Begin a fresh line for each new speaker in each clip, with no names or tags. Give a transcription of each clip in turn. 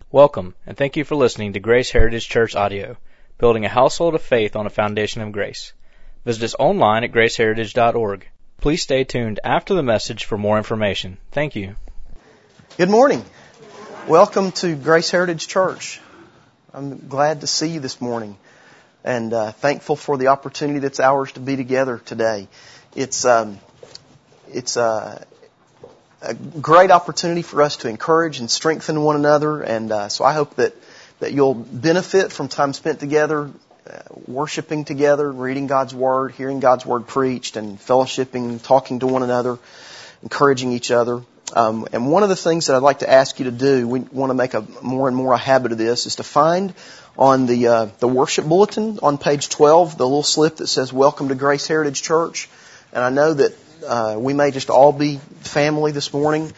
Welcome, and thank you for listening to Grace Heritage Church Audio, building a household of faith on a foundation of grace. Visit us online at graceheritage.org. Please stay tuned after the message for more information. Thank you.
Good morning. Welcome to Grace Heritage Church. I'm glad to see you this morning and thankful for the opportunity that's ours to be together today. It's a great opportunity for us to encourage and strengthen one another, and so I hope that you'll benefit from time spent together, worshiping together, reading God's Word, hearing God's Word preached, and fellowshipping, talking to one another, encouraging each other. And one of the things that I'd like to ask you to do, we want to make more and more a habit of this, is to find on the worship bulletin on page 12 the little slip that says "Welcome to Grace Heritage Church." And I know that we may just all be family this morning,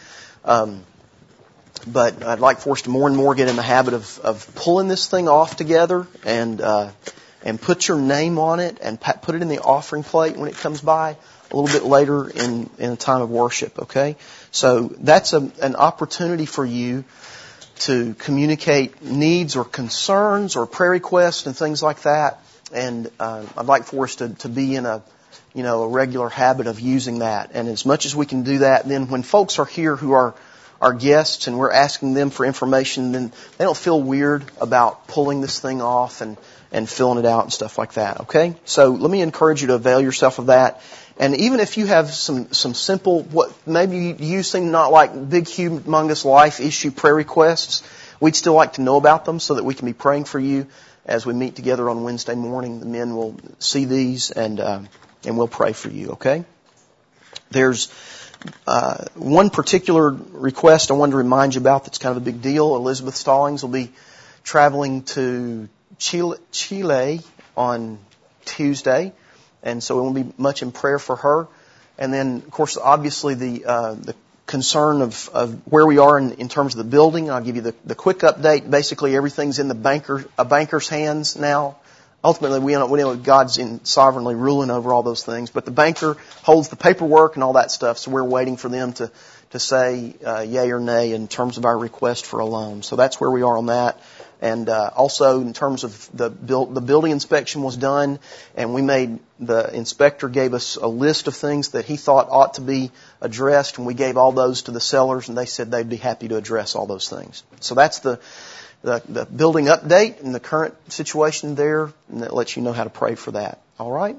but I'd like for us to more and more get in the habit of pulling this thing off together and put your name on it and put it in the offering plate when it comes by a little bit later in a time of worship. Okay, so that's an opportunity for you to communicate needs or concerns or prayer requests and things like that. And I'd like for us to be in a regular habit of using that. And as much as we can do that, then when folks are here who are our guests and we're asking them for information, then they don't feel weird about pulling this thing off and filling it out and stuff like that. Okay? So let me encourage you to avail yourself of that. And even if you have some simple, what maybe you seem not like big, humongous life issue prayer requests, we'd still like to know about them so that we can be praying for you as we meet together on Wednesday morning. The men will see these and we'll pray for you, okay? There's one particular request I wanted to remind you about that's kind of a big deal. Elizabeth Stallings will be traveling to Chile on Tuesday, and so we will be much in prayer for her. And then, of course, obviously the concern of where we are in terms of the building. I'll give you the quick update. Basically, everything's in a banker's hands now. Ultimately, we know God's sovereignly ruling over all those things, but the banker holds the paperwork and all that stuff, so we're waiting for them to say yay or nay in terms of our request for a loan. So that's where we are on that. And also in terms of the building inspection was done, and the inspector gave us a list of things that he thought ought to be addressed, and we gave all those to the sellers, and they said they'd be happy to address all those things. So that's the building update and the current situation there, and that lets you know how to pray for that. All right?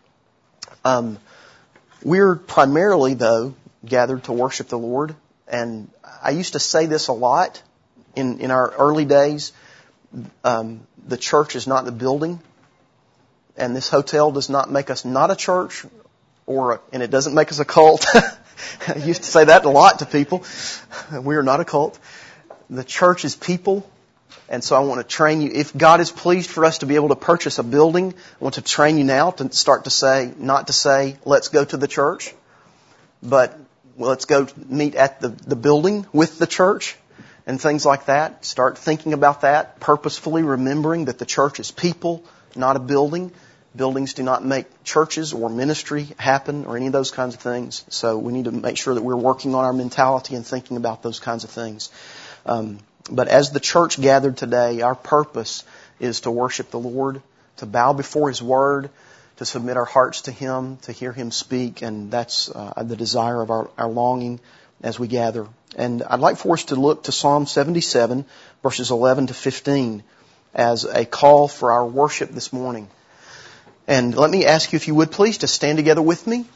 We're primarily, though, gathered to worship the Lord, and I used to say this a lot in our early days. The church is not the building, and this hotel does not make us not a church, and it doesn't make us a cult. I used to say that a lot to people. We are not a cult. The church is people. And so I want to train you. If God is pleased for us to be able to purchase a building, I want to train you now to start to say, not to say, let's go to the church, but let's go meet at the building with the church and things like that. Start thinking about that, purposefully remembering that the church is people, not a building. Buildings do not make churches or ministry happen or any of those kinds of things. So we need to make sure that we're working on our mentality and thinking about those kinds of things. But as the church gathered today, our purpose is to worship the Lord, to bow before His Word, to submit our hearts to Him, to hear Him speak, and that's the desire of our longing as we gather. And I'd like for us to look to Psalm 77, verses 11 to 15, as a call for our worship this morning. And let me ask you, if you would please, to stand together with me.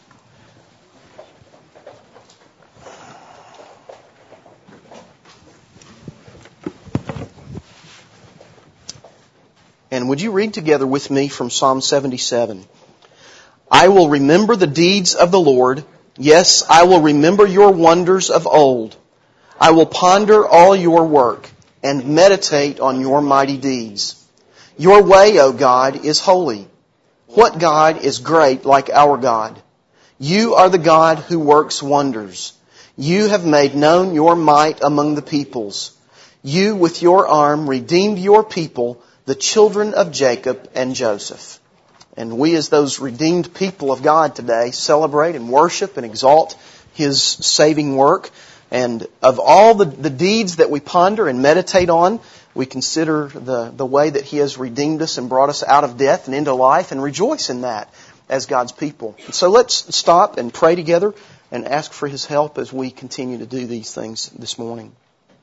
And would you read together with me from Psalm 77? I will remember the deeds of the Lord. Yes, I will remember your wonders of old. I will ponder all your work and meditate on your mighty deeds. Your way, O God, is holy. What God is great like our God? You are the God who works wonders. You have made known your might among the peoples. You, with your arm, redeemed your people, the children of Jacob and Joseph. And we, as those redeemed people of God today, celebrate and worship and exalt His saving work. And of all the deeds that we ponder and meditate on, we consider the way that He has redeemed us and brought us out of death and into life, and rejoice in that as God's people. So let's stop and pray together and ask for His help as we continue to do these things this morning.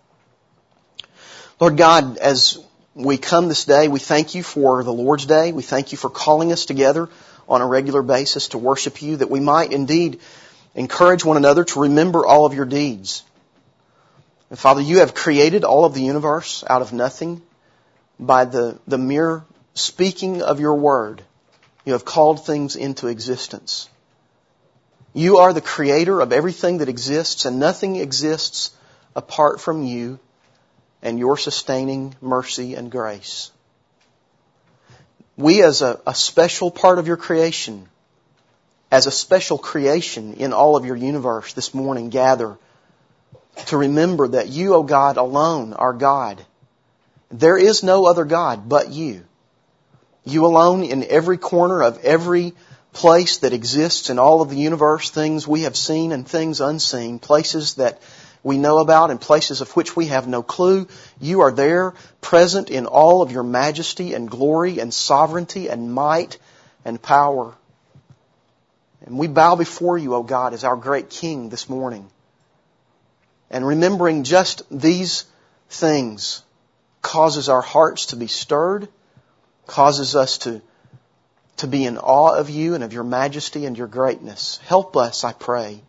Lord God, as we come this day, we thank You for the Lord's Day. We thank You for calling us together on a regular basis to worship You, that we might indeed encourage one another to remember all of Your deeds. And Father, You have created all of the universe out of nothing by the mere speaking of Your word. You have called things into existence. You are the creator of everything that exists, and nothing exists apart from You and Your sustaining mercy and grace. We, as a special part of Your creation, as a special creation in all of Your universe this morning, gather to remember that You, O God, alone are God. There is no other God but You. You alone in every corner of every place that exists in all of the universe, things we have seen and things unseen, places that we know about and places of which we have no clue. You are there, present in all of Your majesty and glory and sovereignty and might and power. And we bow before You, O God, as our great King this morning. And remembering just these things causes our hearts to be stirred, causes us to be in awe of You and of Your majesty and Your greatness. Help us, I pray,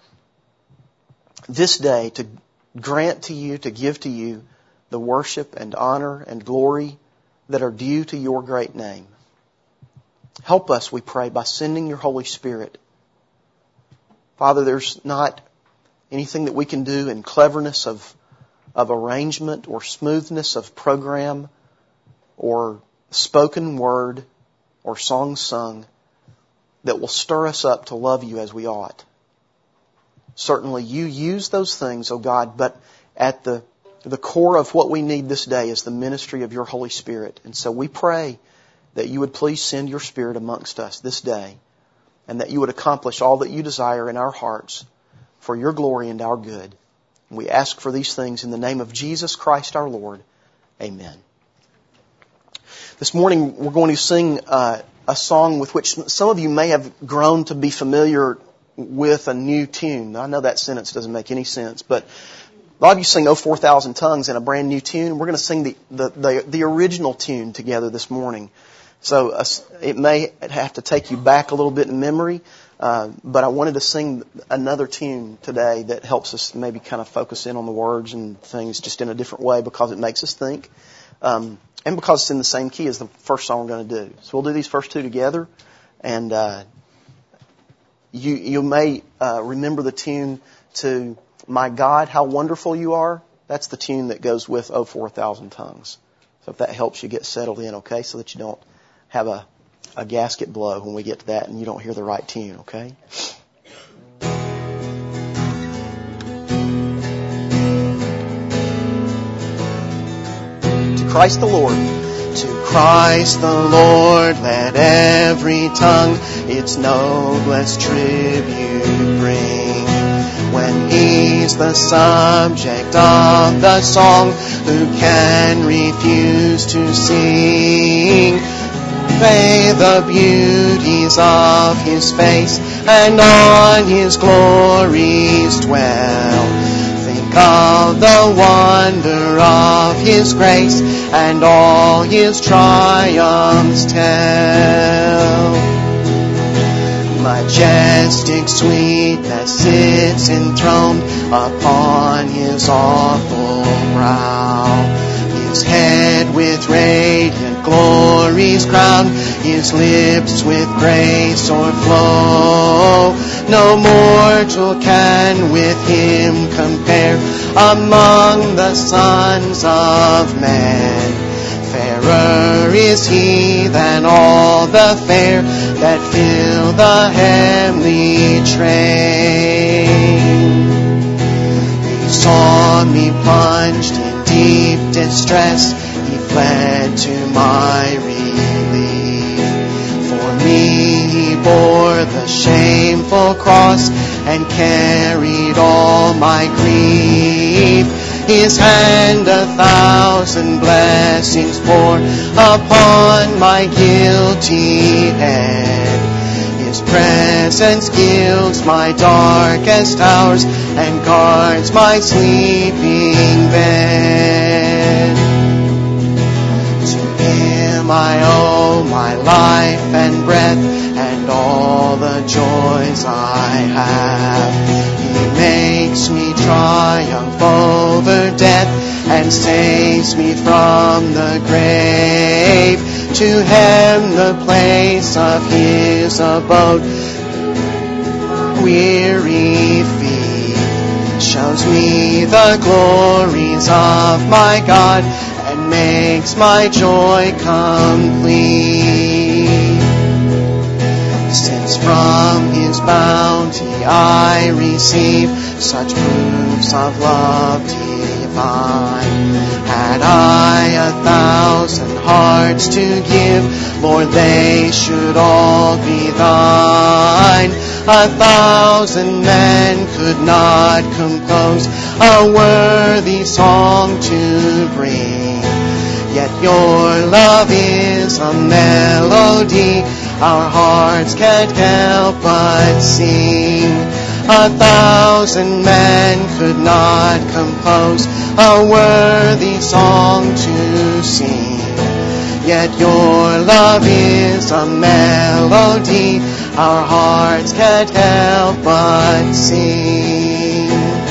this day to grant to You, to give to You the worship and honor and glory that are due to Your great name. Help us, we pray, by sending Your Holy Spirit. Father, there's not anything that we can do in cleverness of arrangement or smoothness of program or spoken word or song sung that will stir us up to love You as we ought. Certainly You use those things, O God, but at the core of what we need this day is the ministry of Your Holy Spirit. And so we pray that You would please send Your Spirit amongst us this day, and that You would accomplish all that You desire in our hearts for Your glory and our good. And we ask for these things in the name of Jesus Christ our Lord. Amen. This morning we're going to sing a song with which some of you may have grown to be familiar with, a new tune. I know that sentence doesn't make any sense, but a lot of you sing "Oh 4,000 Tongues" in a brand new tune. We're going to sing the original tune together this morning. So it may have to take you back a little bit in memory, but I wanted to sing another tune today that helps us maybe kind of focus in on the words and things just in a different way, because it makes us think, and because it's in the same key as the first song we're going to do. So we'll do these first two together, and you may remember the tune to "My God, How Wonderful You Are." That's the tune that goes with "Oh 4,000 Tongues." So if that helps you get settled in, okay, so that you don't have a gasket blow when we get to that and you don't hear the right tune, okay? To Christ the Lord. To Christ the Lord let every tongue its noblest tribute bring. When He's the subject of the song, who can refuse to sing? Pray the beauties of His face, and on His glories dwell. Think of the wonder of His grace, and all His triumphs tell. Majestic sweetness sits enthroned upon His awful brow. His head with radiant glories crowned, His lips with grace o'erflow. No mortal can with Him compare among the sons of men. Fairer is He than all the fair that fill the heavenly train. He saw me plunged in deep distress, He fled to my relief. For me He
bore the shameful cross and carried all my grief. His hand 1,000 blessings poured upon my guilty head. His presence gilds my darkest hours and guards my sleeping bed. To Him I owe my life and breath and all the joys I have. He makes me triumph over death and saves me from the grave. To Him the place of His abode, weary feet, shows me the glories of my God and makes my joy complete. Since from His bounty I receive such proofs of love divine, had I 1,000 hearts to give, Lord, they should all be Thine. 1,000 men could not compose a worthy song to bring, yet Your love is a melody our hearts can't help but sing. 1,000 men could not compose a worthy song to sing, yet Your love is a melody our hearts can't help but sing.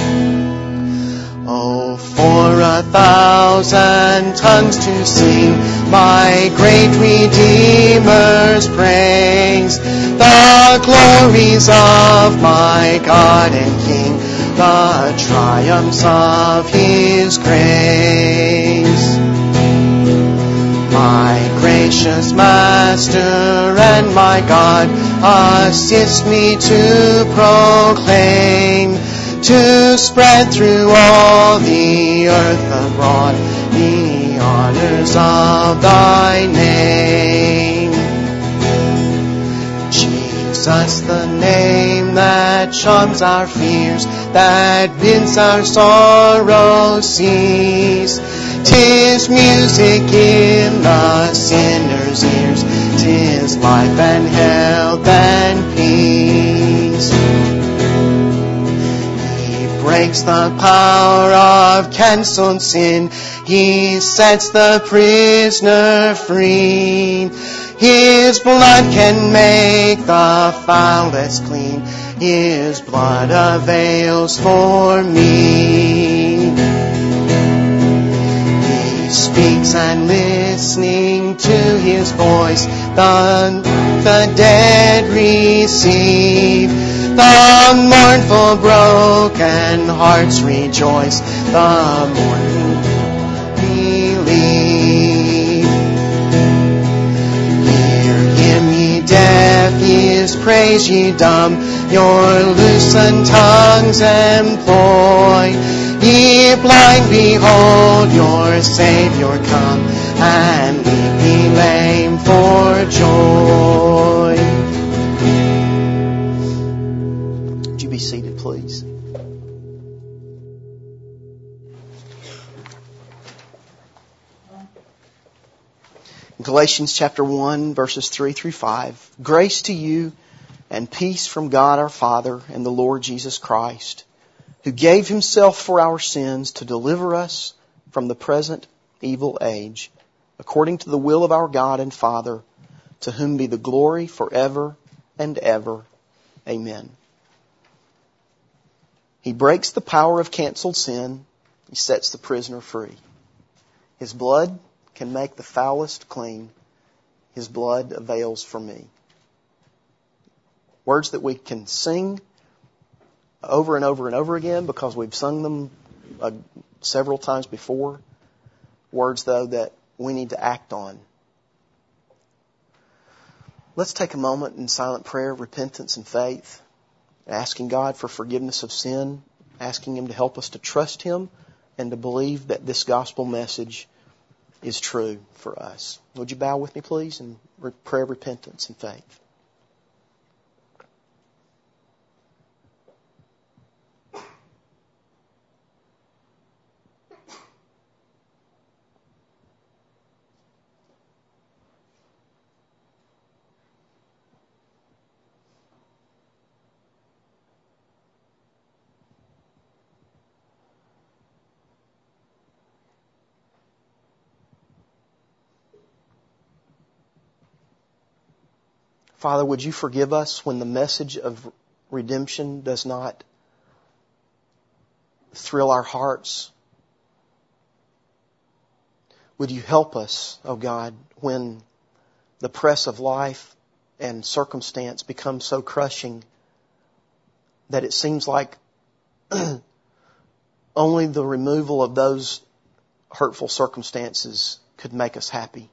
Oh, for 1,000 tongues to sing my great Redeemer's praise, the glories of my God and King, the triumphs of His grace. My gracious Master and my God, assist me to proclaim, to spread through all the earth abroad the honors of Thy name. Jesus, the name that charms our fears, that bids our sorrows cease. 'Tis music in the sinner's ears, 'tis life and health and peace. He breaks the power of cancelled sin, He sets the prisoner free. His blood can make the foulest clean, His blood avails for me. He speaks and listening to His voice, the dead receive. The mournful broken hearts rejoice, the mourning believe. Hear Him, ye deaf, His praise ye dumb, your loosened tongues employ. Ye blind, behold your Savior come, and leap ye lame for joy. Would you be seated, please? In Galatians chapter 1, verses 3 through 5, grace to you and peace from God our Father and the Lord Jesus Christ, who gave Himself for our sins to deliver us from the present evil age, according to the will of our God and Father, to whom be the glory forever and ever. Amen. He breaks the power of canceled sin. He sets the prisoner free. His blood can make the foulest clean. His blood avails for me. Words that we can sing over and over and over again because we've sung them several times before. Words, though, that we need to act on. Let's take a moment in silent prayer, repentance and faith, asking God for forgiveness of sin, asking Him to help us to trust Him and to believe that this gospel message is true for us. Would you bow with me, please, and pray repentance and faith?
Father, would you forgive us when the message of redemption does not thrill our hearts? Would you help us, oh God, when the press of life and circumstance becomes so crushing that it seems like only the removal of those hurtful circumstances could make us happy?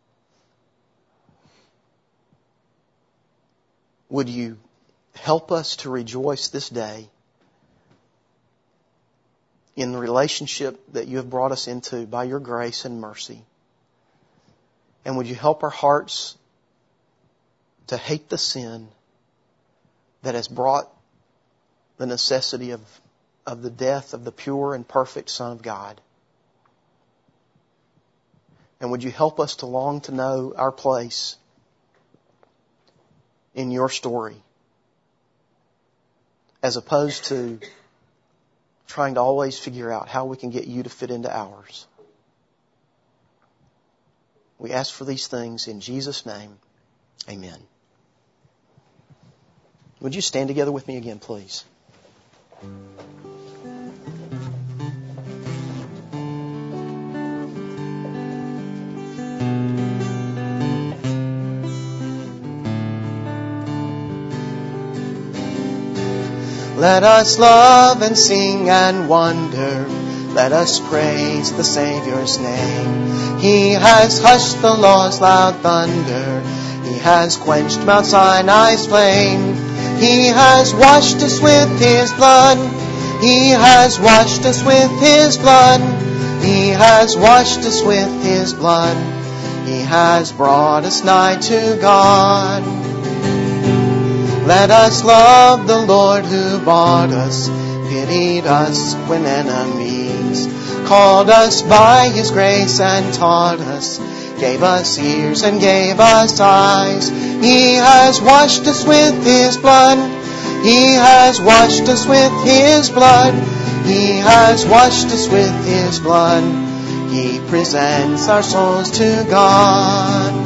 Would you help us to rejoice this day in the relationship that you have brought us into by your grace and mercy? And would you help our hearts to hate the sin that has brought the necessity of the death of the pure and perfect Son of God? And would you help us to long to know our place in your story, as opposed to trying to always figure out how we can get you to fit into ours. We ask for these things in Jesus' name. Amen. Would you stand together with me again, please? Let us love and sing and wonder. Let us praise the Savior's name. He has hushed the law's loud thunder. He has quenched Mount Sinai's flame. He has washed us with His blood. He has washed us with His blood. He has washed us with His blood. He has brought us nigh to God. Let us love the Lord who bought us, pitied us when enemies, called us by His grace and taught us, gave us ears and gave us eyes. He has washed us with His blood. He has washed us with His blood. He has washed us with His blood. He presents our souls to God.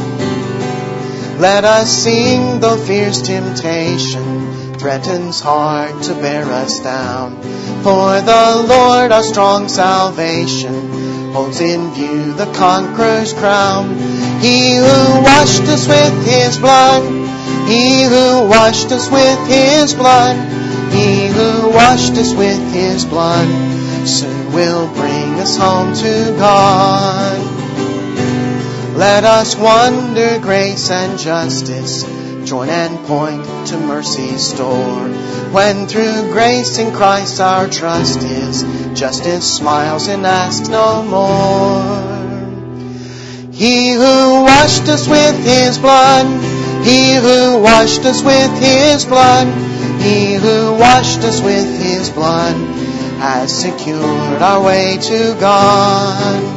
Let us sing though fierce temptation threatens hard to bear us down. For the Lord our strong salvation holds in view the conqueror's crown. He who washed us with His blood, He who washed us with His blood, He who washed us with His blood, soon will bring us home to God. Let us wonder grace and justice, join and point to mercy's store. When through grace in Christ our trust is, justice smiles and asks no more. He who washed us with His blood, He who washed us with His blood, He who washed us with His blood, has secured our way to God.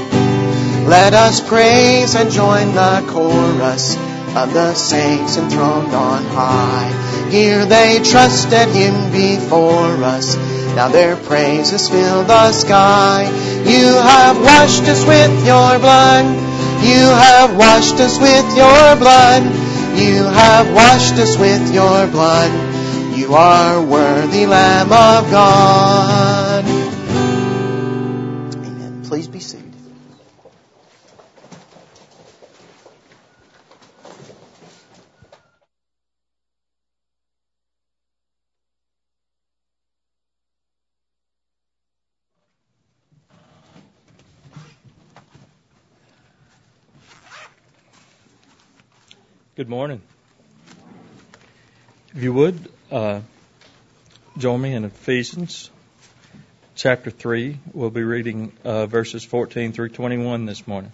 Let us praise and join the chorus of the saints enthroned on high. Here they trusted Him before us. Now their praises fill the sky. You have washed us with your blood. You have washed us with your blood. You have washed us with your blood. You are worthy Lamb of God. Amen. Please be seated.
Good morning. If you would, join me in Ephesians chapter 3. We'll be reading verses 14 through 21 this morning.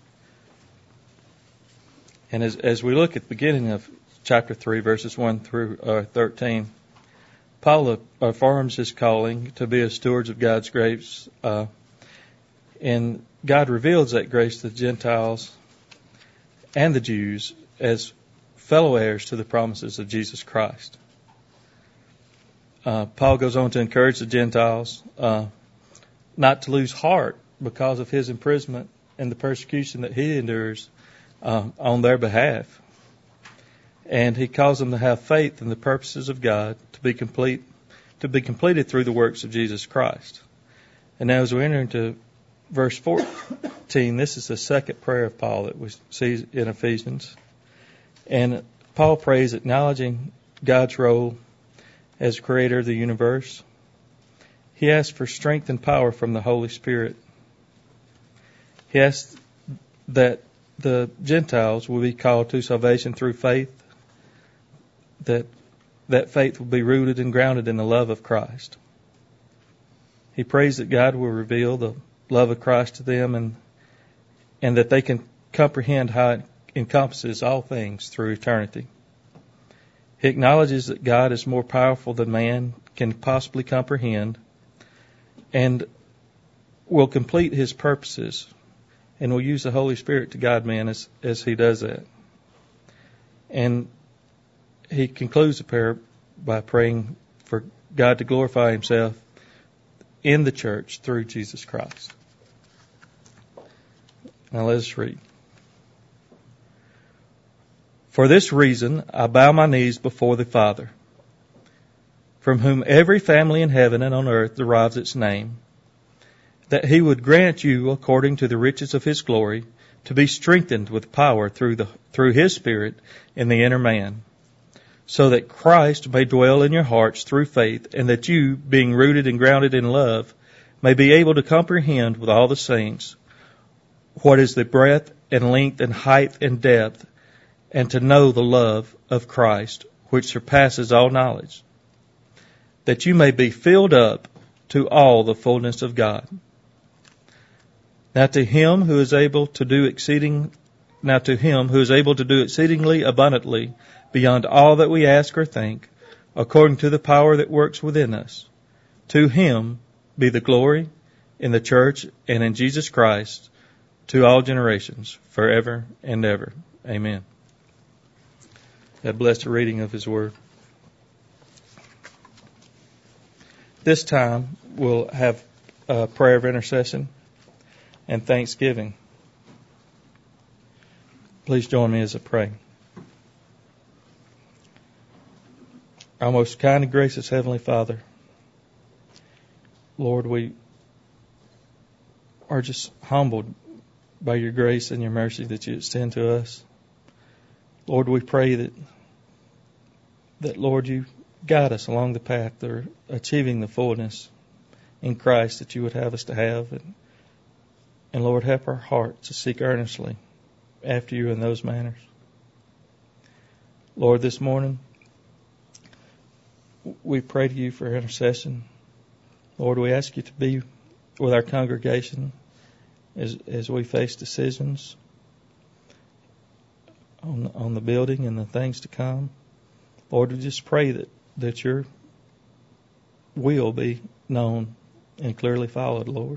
And as we look at the beginning of chapter 3, verses 1 through 13, Paul affirms his calling to be a stewards of God's grace, and God reveals that grace to the Gentiles and the Jews as fellow heirs to the promises of Jesus Christ. Paul goes on to encourage the Gentiles not to lose heart because of his imprisonment and the persecution that he endures on their behalf. And he calls them to have faith in the purposes of God to be completed through the works of Jesus Christ. And now as we enter into verse 14, this is the second prayer of Paul that we see in Ephesians. And Paul prays acknowledging God's role as creator of the universe. He asks for strength and power from the Holy Spirit. He asks that the Gentiles will be called to salvation through faith, that faith will be rooted and grounded in the love of Christ. He prays that God will reveal the love of Christ to them and that they can comprehend how it encompasses all things through eternity. He acknowledges that God is more powerful than man can possibly comprehend and will complete his purposes and will use the Holy Spirit to guide man as he does that. And he concludes the prayer by praying for God to glorify himself in the church through Jesus Christ. Now let us read. For this reason I bow my knees before the Father, from whom every family in heaven and on earth derives its name, that he would grant you, according to the riches of his glory, to be strengthened with power through his Spirit in the inner man, so that Christ may dwell in your hearts through faith, and that you, being rooted and grounded in love, may be able to comprehend with all the saints what is the breadth and length and height and depth, and to know the love of Christ, which surpasses all knowledge, that you may be filled up to all the fullness of God. Now to him who is able to do exceedingly abundantly beyond all that we ask or think, according to the power that works within us, to him be the glory in the church and in Jesus Christ to all generations, forever and ever. Amen. God bless the reading of his word. This time we'll have a prayer of intercession and thanksgiving. Please join me as I pray. Our most kind and gracious Heavenly Father, Lord, we are just humbled by your grace and your mercy that you extend to us. Lord, we pray that Lord, you guide us along the path to achieving the fullness in Christ that you would have us to have. And Lord, help our hearts to seek earnestly after you in those manners. Lord, this morning, we pray to you for intercession. Lord, we ask you to be with our congregation as we face decisions on the building and the things to come. Lord, we just pray that your will be known and clearly followed, Lord.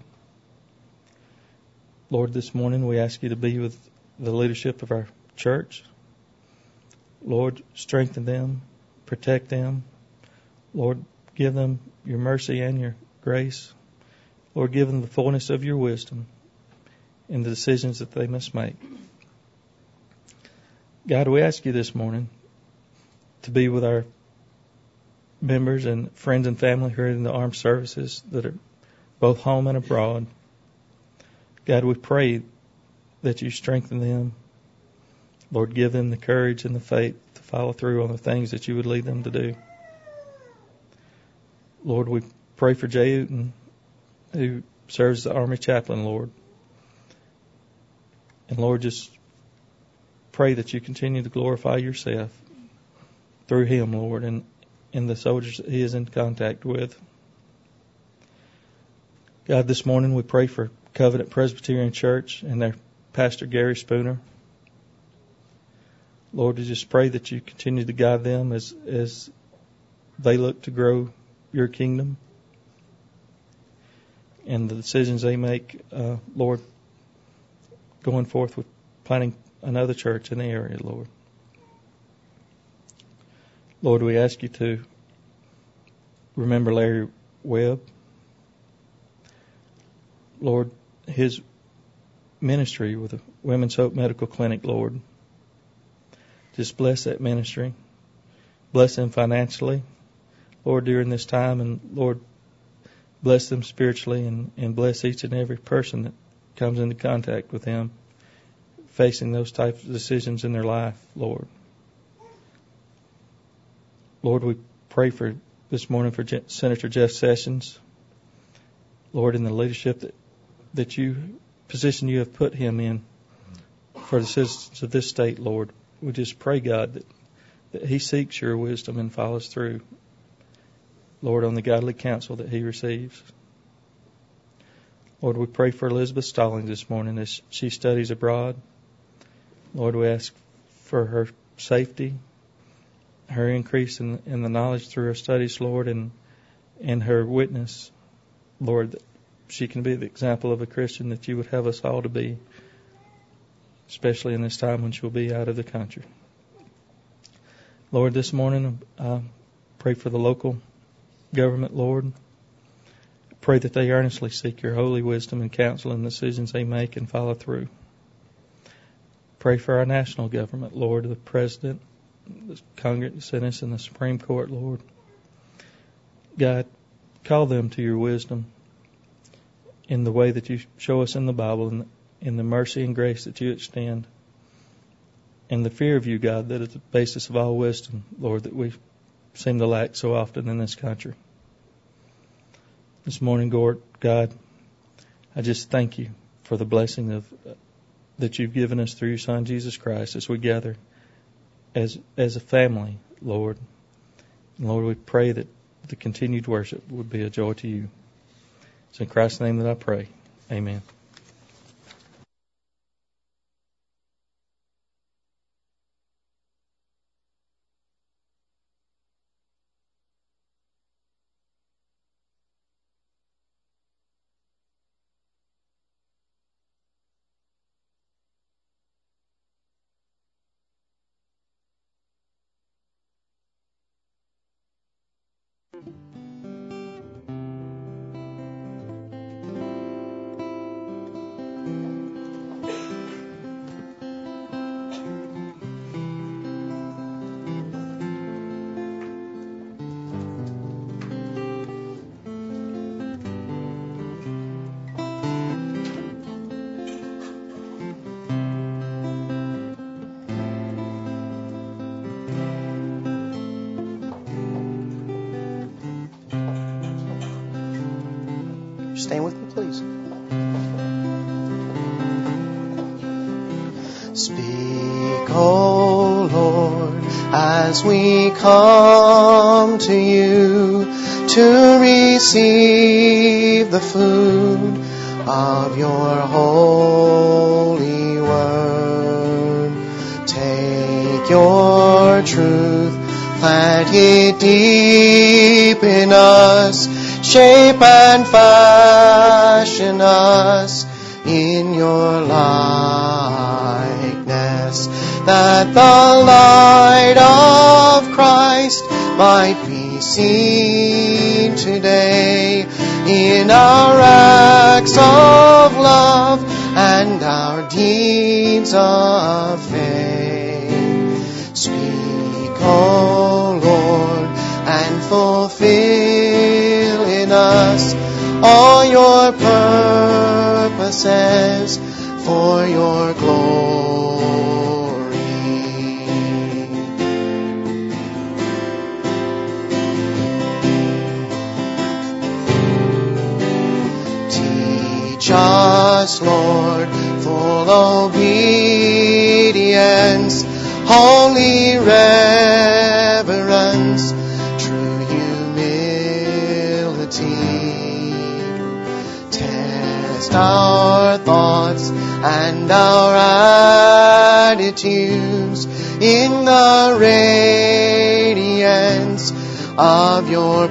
Lord, this morning we ask you to be with the leadership of our church. Lord, strengthen them, protect them. Lord, give them your mercy and your grace. Lord, give them the fullness of your wisdom in the decisions that they must make. God, we ask you this morning to be with our members and friends and family who are in the armed services that are both home and abroad. God, we pray that you strengthen them. Lord, give them the courage and the faith to follow through on the things that you would lead them to do. Lord, we pray for Jay Uten, who serves as the Army chaplain, Lord. And Lord, just pray that you continue to glorify yourself through him, Lord, and in the soldiers that he is in contact with. God, this morning we pray for Covenant Presbyterian Church and their pastor, Gary Spooner. Lord, we just pray that you continue to guide them as they look to grow your kingdom and the decisions they make, Lord, going forth with planning another church in the area, Lord. Lord, we ask you to remember Larry Webb. Lord, his ministry with the Women's Hope Medical Clinic, Lord. just bless that ministry. Bless them financially, Lord, during this time. And, Lord, bless them spiritually and bless each and every person that comes into contact with them facing those types of decisions in their life, Lord. Lord, we pray for this morning for Senator Jeff Sessions. Lord, in the leadership that position you have put him in for the citizens of this state, Lord, we just pray, God, that he seeks your wisdom and follows through, Lord, on the godly counsel that he receives. Lord, we pray for Elizabeth Stallings this morning as she studies abroad. Lord, we ask for her safety, her increase in the knowledge through her studies, Lord, and her witness, Lord, that she can be the example of a Christian that you would have us all to be, especially in this time when she'll be out of the country. Lord, this morning, I pray for the local government, Lord. Pray that they earnestly seek your holy wisdom and counsel in the decisions they make and follow through. Pray for our national government, Lord, the President, the Congress, the Senate, and the Supreme Court, Lord. God, call them to your wisdom in the way that you show us in the Bible and in the mercy and grace that you extend, and the fear of you, God, that is the basis of all wisdom, Lord, that we seem to lack so often in this country. This morning, God, I just thank you for the blessing that you've given us through your Son, Jesus Christ, as we gather as a family, Lord. And Lord, we pray that the continued worship would be a joy to you. It's in Christ's name that I pray. Amen.
Stand with me, please. Speak, O Lord, as we come to you to receive the food of your holy word. Take your truth, plant it deep in us, shape and fashion us in your likeness, that the light of Christ might be seen today in our acts of love and our deeds of faith. Speak, O Lord, and fulfill in us all your purposes for your glory. Teach us, Lord, full obedience, holy reverence, true test our thoughts and our attitudes in the radiance of your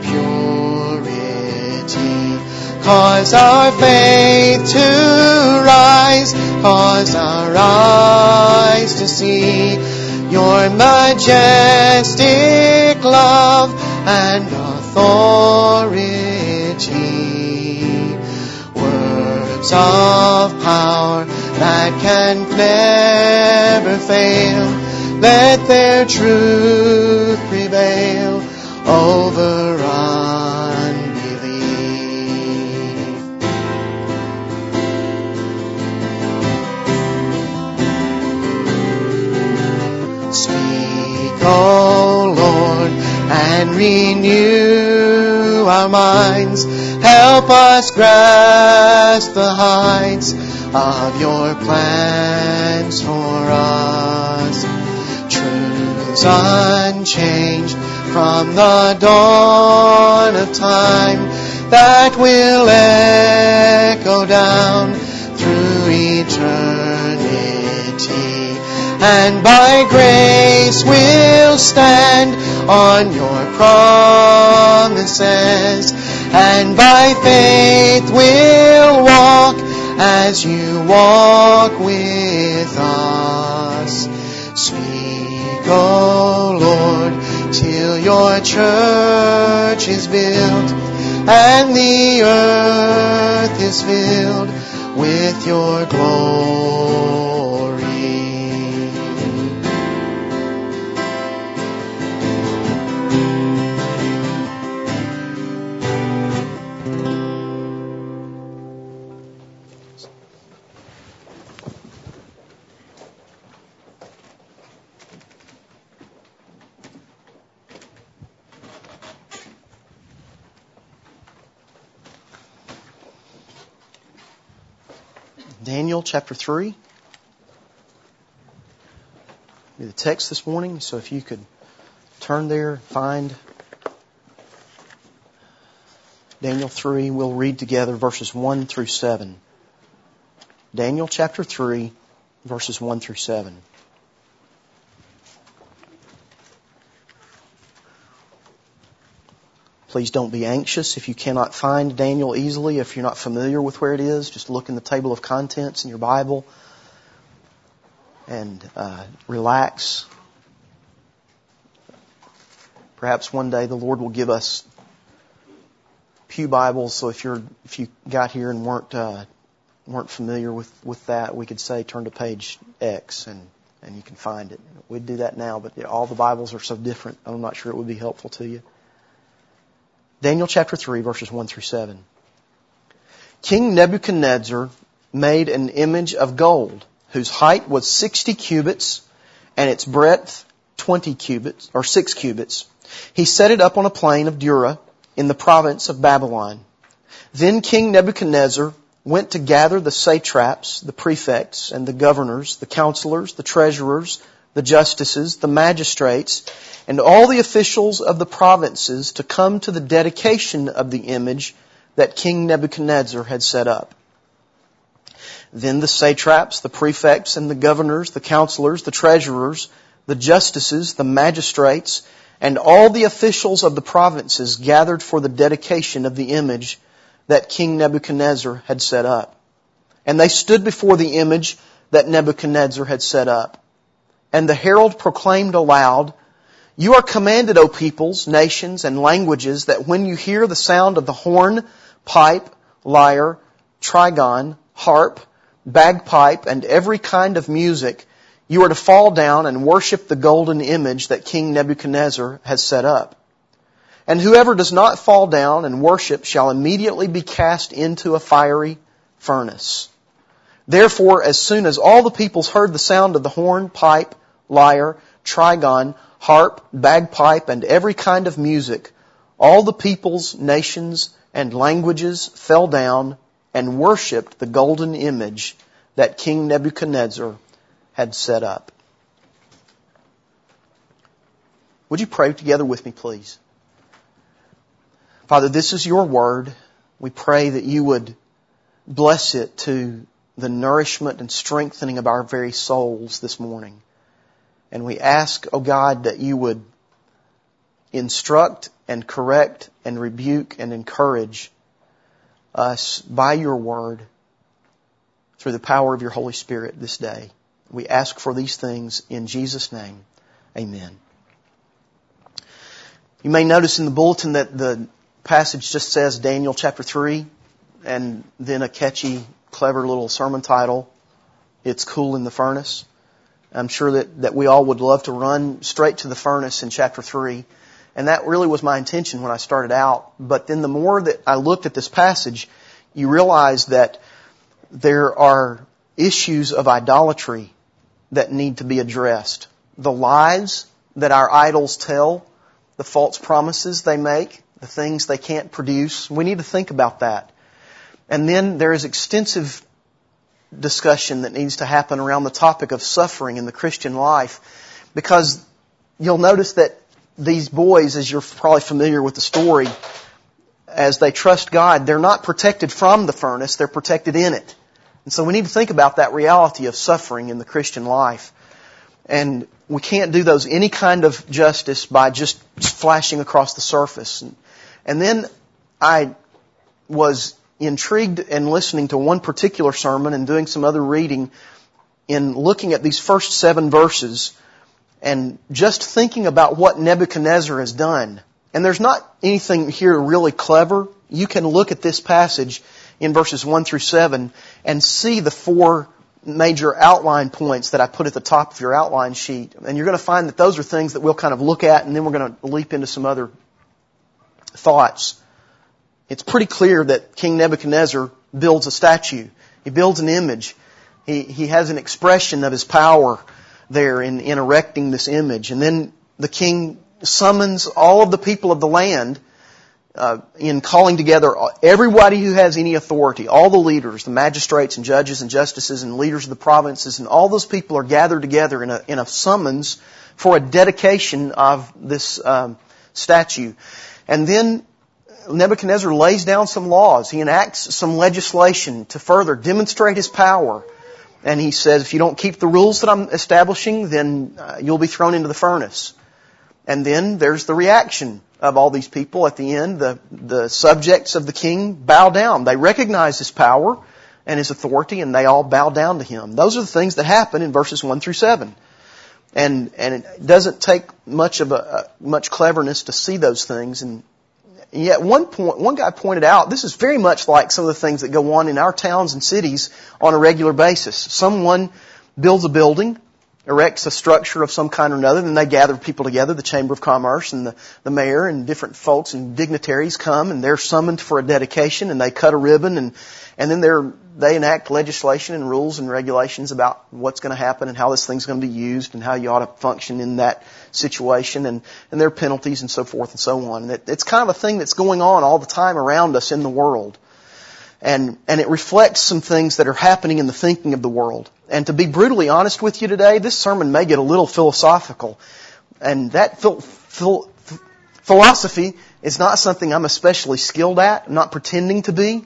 purity. Cause our faith to rise, cause our eyes to see your majestic love and authority. Words of power that can never fail. Let their truth prevail over unbelief. Speak, O Lord, and renew our minds. Help us grasp the heights of your plans for us. Truths unchanged from the dawn of time that will echo down through eternity. And by grace we'll stand on your promises, and by faith we'll walk as you walk with us. Speak, O Lord, till your church is built and the earth is filled with your glory. Daniel chapter 3. The text this morning, so if you could turn there, find Daniel 3, we'll read together verses 1 through 7. Daniel chapter 3, verses 1 through 7. Please don't be anxious if you cannot find Daniel easily, if you're not familiar with where it is. Just look in the table of contents in your Bible and relax. Perhaps one day the Lord will give us pew Bibles, so if you got here and weren't familiar with that, we could say turn to page X and you can find it. We'd do that now, but all the Bibles are so different. I'm not sure it would be helpful to you. Daniel chapter 3, verses 1 through 7. King Nebuchadnezzar made an image of gold, whose height was 60 cubits, and its breadth 20 cubits, or 6 cubits. He set it up on a plain of Dura, in the province of Babylon. Then King Nebuchadnezzar went to gather the satraps, the prefects, and the governors, the counselors, the treasurers, the justices, the magistrates, and all the officials of the provinces to come to the dedication of the image that King Nebuchadnezzar had set up. Then the satraps, the prefects, and the governors, the counselors, the treasurers, the justices, the magistrates, and all the officials of the provinces gathered for the dedication of the image that King Nebuchadnezzar had set up. And they stood before the image that Nebuchadnezzar had set up. And the herald proclaimed aloud, "You are commanded, O peoples, nations, and languages, that when you hear the sound of the horn, pipe, lyre, trigon, harp, bagpipe, and every kind of music, you are to fall down and worship the golden image that King Nebuchadnezzar has set up. And whoever does not fall down and worship shall immediately be cast into a fiery furnace. Therefore, as soon as all the peoples heard the sound of the horn, pipe, lyre, trigon, harp, bagpipe, and every kind of music, all the peoples, nations, and languages fell down and worshipped the golden image that King Nebuchadnezzar had set up." Would you pray together with me, please? Father, this is your word. We pray that you would bless it to the nourishment and strengthening of our very souls this morning. And we ask, O God, that you would instruct and correct and rebuke and encourage us by your word through the power of your Holy Spirit this day. We ask for these things in Jesus' name. Amen. You may notice in the bulletin that the passage just says Daniel chapter 3 and then a catchy, clever little sermon title, "It's Cool in the Furnace."
I'm sure that we all would love to run straight to the furnace in chapter 3. And that really was my intention when I started out. But then the more that I looked at this passage, you realize that there are issues of idolatry that need to be addressed. The lies that our idols tell, the false promises they make, the things they can't produce, we need to think about that. And then there is extensive discussion that needs to happen around the topic of suffering in the Christian life, because you'll notice that these boys, as you're probably familiar with the story, as they trust God, they're not protected from the furnace, they're protected in it. And so we need to think about that reality of suffering in the Christian life. And we can't do those any kind of justice by just flashing across the surface. And then I was intrigued in listening to one particular sermon and doing some other reading in looking at these first 7 verses and just thinking about what Nebuchadnezzar has done. And there's not anything here really clever. You can look at this passage in verses 1 through 7 and see the 4 major outline points that I put at the top of your outline sheet. And you're going to find that those are things that we'll kind of look at, and then we're going to leap into some other thoughts. It's pretty clear that King Nebuchadnezzar builds a statue. He builds an image. He has an expression of his power there in erecting this image. And then the king summons all of the people of the land in calling together everybody who has any authority, all the leaders, the magistrates and judges and justices and leaders of the provinces, and all those people are gathered together in a summons for a dedication of this statue. And then Nebuchadnezzar lays down some laws. He enacts some legislation to further demonstrate his power. And he says, if you don't keep the rules that I'm establishing, then you'll be thrown into the furnace. And then there's the reaction of all these people at the end. The subjects of the king bow down. They recognize his power and his authority, and they all bow down to him. Those are the things that happen in verses 1 through 7. And it doesn't take much cleverness to see those things. And yet one guy pointed out, this is very much like some of the things that go on in our towns and cities on a regular basis. Someone builds a building, erects a structure of some kind or another, then they gather people together, the Chamber of Commerce and the mayor and different folks and dignitaries come, and they're summoned for a dedication, and they cut a ribbon, and then they enact legislation and rules and regulations about what's going to happen and how this thing's going to be used and how you ought to function in that situation, and there are penalties and so forth and so on. And it's kind of a thing that's going on all the time around us in the world. And it reflects some things that are happening in the thinking of the world. And to be brutally honest with you today, this sermon may get a little philosophical. And that philosophy is not something I'm especially skilled at. I'm not pretending to be.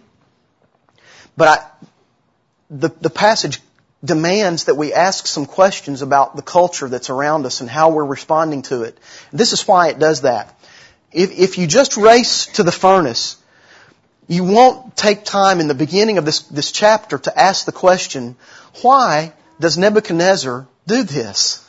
But the passage demands that we ask some questions about the culture that's around us and how we're responding to it. This is why it does that. If you just race to the furnace, you won't take time in the beginning of this chapter to ask the question, why does Nebuchadnezzar do this?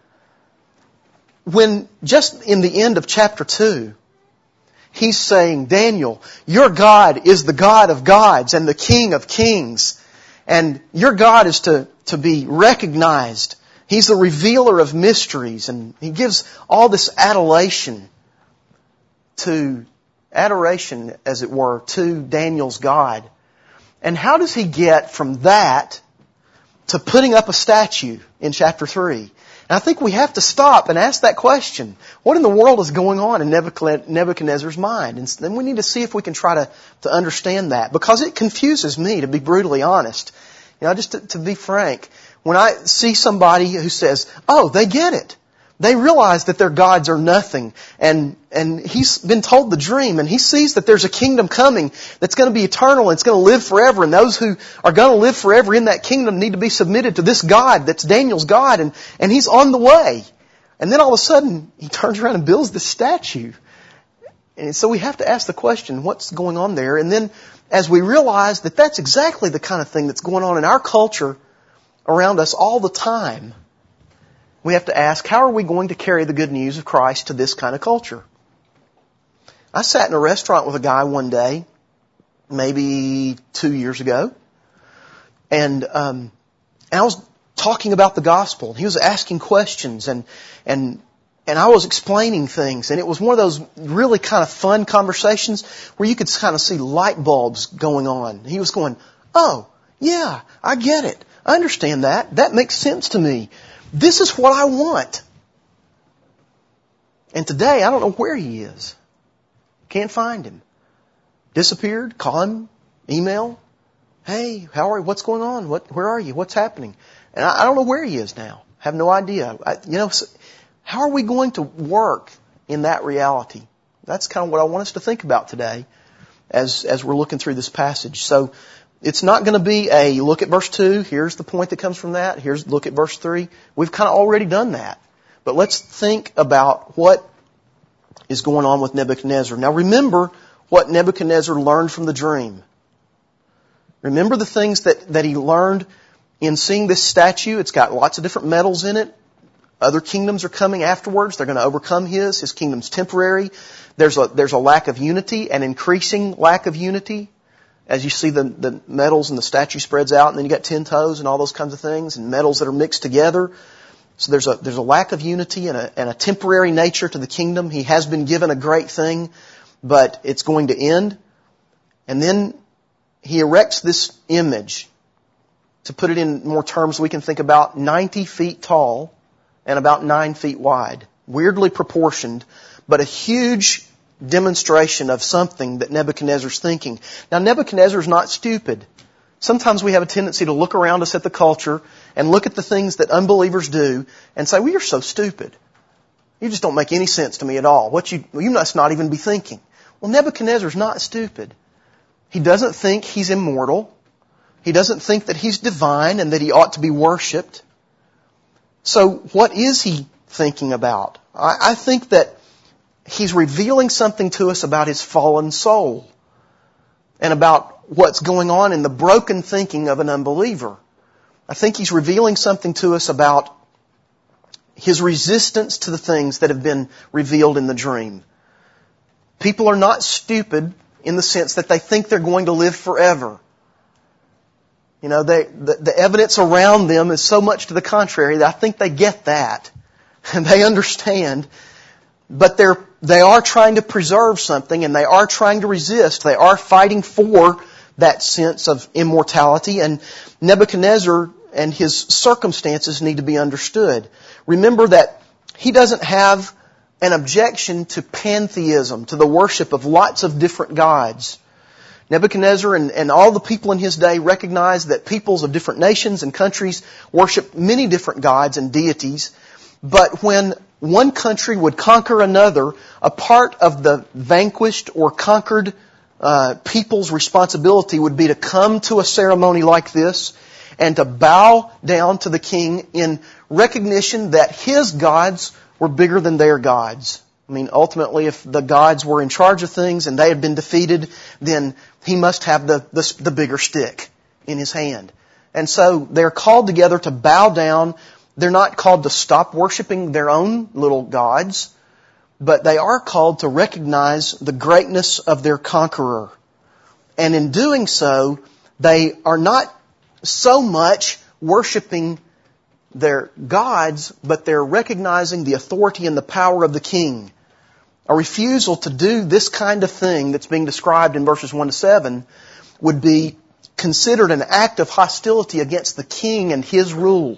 When just in the end of chapter 2, he's saying, Daniel, your God is the God of gods and the King of kings. And your God is to be recognized. He's the revealer of mysteries. And he gives all this adoration, as it were, to Daniel's God. And how does he get from that to putting up a statue in chapter 3? And I think we have to stop and ask that question. What in the world is going on in Nebuchadnezzar's mind? And then we need to see if we can try to understand that. Because it confuses me, to be brutally honest. Just to be frank. When I see somebody who says, oh, they get it. They realize that their gods are nothing. And he's been told the dream, and he sees that there's a kingdom coming that's going to be eternal and it's going to live forever. And those who are going to live forever in that kingdom need to be submitted to this God that's Daniel's God. And he's on the way. And then all of a sudden, he turns around and builds this statue. And so we have to ask the question, what's going on there? And then as we realize that that's exactly the kind of thing that's going on in our culture around us all the time, we have to ask, how are we going to carry the good news of Christ to this kind of culture? I sat in a restaurant with a guy one day, maybe 2 years ago, and I was talking about the gospel. He was asking questions and I was explaining things, and it was one of those really kind of fun conversations where you could kind of see light bulbs going on. He was going, "Oh, yeah, I get it. I understand that. That makes sense to me. This is what I want." And today, I don't know where he is. Can't find him. Disappeared. Call him. Email. "Hey, how are you? What's going on? Where are you? What's happening?" And I don't know where he is now. Have no idea. How are we going to work in that reality? That's kind of what I want us to think about today as we're looking through this passage. So it's not going to be a look at verse 2. Here's the point that comes from that. Here's look at verse 3. We've kind of already done that. But let's think about what is going on with Nebuchadnezzar. Now remember what Nebuchadnezzar learned from the dream. Remember the things that he learned in seeing this statue. It's got lots of different metals in it. Other kingdoms are coming afterwards. They're going to overcome his. His kingdom's temporary. There's a lack of unity, an increasing lack of unity. As you see the metals and the statue spreads out, and then you got 10 toes and all those kinds of things, and metals that are mixed together. So there's a lack of unity and a temporary nature to the kingdom. He has been given a great thing, but it's going to end. And then he erects this image. To put it in more terms we can think about, 90 feet tall and about 9 feet wide. Weirdly proportioned, but a huge demonstration of something that Nebuchadnezzar's thinking. Now Nebuchadnezzar's not stupid. Sometimes we have a tendency to look around us at the culture and look at the things that unbelievers do and say, "Well, you're so stupid. You just don't make any sense to me at all. You must not even be thinking." Well, Nebuchadnezzar's not stupid. He doesn't think he's immortal. He doesn't think that he's divine and that he ought to be worshipped. So what is he thinking about? I think that he's revealing something to us about his fallen soul and about what's going on in the broken thinking of an unbeliever. I think he's revealing something to us about his resistance to the things that have been revealed in the dream. People are not stupid in the sense that they think they're going to live forever. The evidence around them is so much to the contrary that I think they get that. And they understand. But they are trying to preserve something, and they are trying to resist. They are fighting for that sense of immortality. And Nebuchadnezzar and his circumstances need to be understood. Remember that he doesn't have an objection to pantheism, to the worship of lots of different gods. Nebuchadnezzar and all the people in his day recognized that peoples of different nations and countries worship many different gods and deities. But when one country would conquer another, a part of the vanquished or conquered people's responsibility would be to come to a ceremony like this and to bow down to the king in recognition that his gods were bigger than their gods. I mean, ultimately, if the gods were in charge of things and they had been defeated, then he must have the bigger stick in his hand. And so they're called together to bow down. They're not called to stop worshiping their own little gods, but they are called to recognize the greatness of their conqueror. And in doing so, they are not so much worshiping their gods, but they're recognizing the authority and the power of the king. A refusal to do this kind of thing that's being described in verses 1 to 7 would be considered an act of hostility against the king and his rule.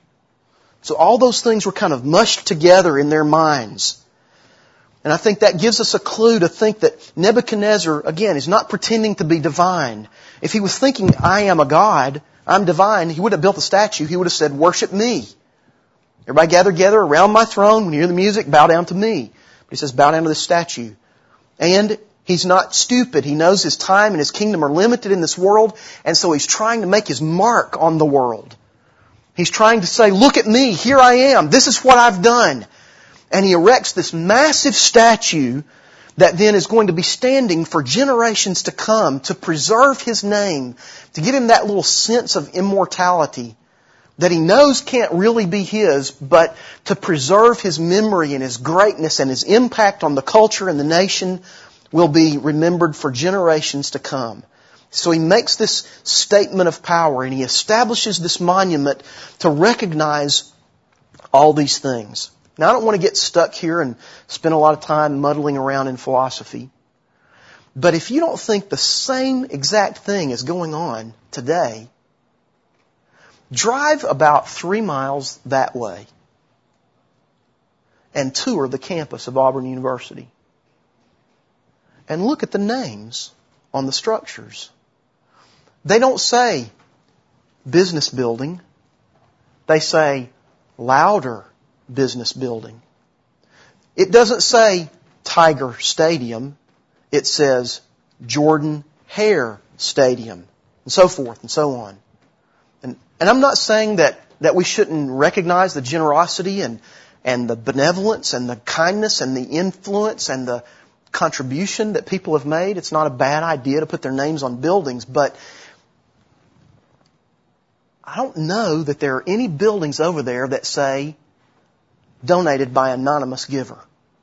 So all those things were kind of mushed together in their minds. And I think that gives us a clue to think that Nebuchadnezzar, again, is not pretending to be divine. If he was thinking, "I am a god, I'm divine," he would have built a statue. He would have said, "Worship me. Everybody gather around my throne. When you hear the music, bow down to me." But he says, bow down to this statue. And he's not stupid. He knows his time and his kingdom are limited in this world. And so he's trying to make his mark on the world. He's trying to say, "Look at me. Here I am. This is what I've done." And he erects this massive statue that then is going to be standing for generations to come to preserve his name, to give him that little sense of immortality that he knows can't really be his, but to preserve his memory and his greatness and his impact on the culture and the nation will be remembered for generations to come. So he makes this statement of power and he establishes this monument to recognize all these things. Now I don't want to get stuck here and spend a lot of time muddling around in philosophy. But if you don't think the same exact thing is going on today, drive about 3 miles that way and tour the campus of Auburn University. And look at the names on the structures. They don't say business building. They say Louder business building. It doesn't say Tiger Stadium. It says Jordan Hare Stadium, and so forth and so on. And I'm not saying that we shouldn't recognize the generosity and the benevolence and the kindness and the influence and the contribution that people have made. It's not a bad idea to put their names on buildings, but I don't know that there are any buildings over there that say donated by anonymous giver.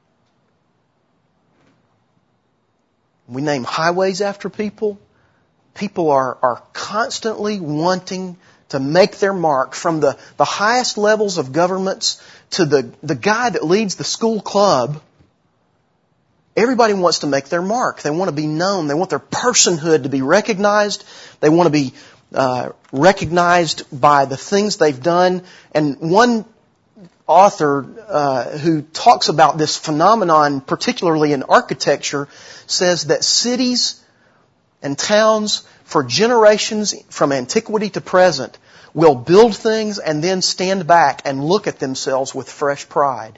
We name highways after people. People are constantly wanting to make their mark, from the highest levels of governments to the guy that leads the school club. Everybody wants to make their mark. They want to be known. They want their personhood to be recognized. They want to be recognized by the things they've done. And one author who talks about this phenomenon, particularly in architecture, says that cities and towns for generations from antiquity to present will build things and then stand back and look at themselves with fresh pride.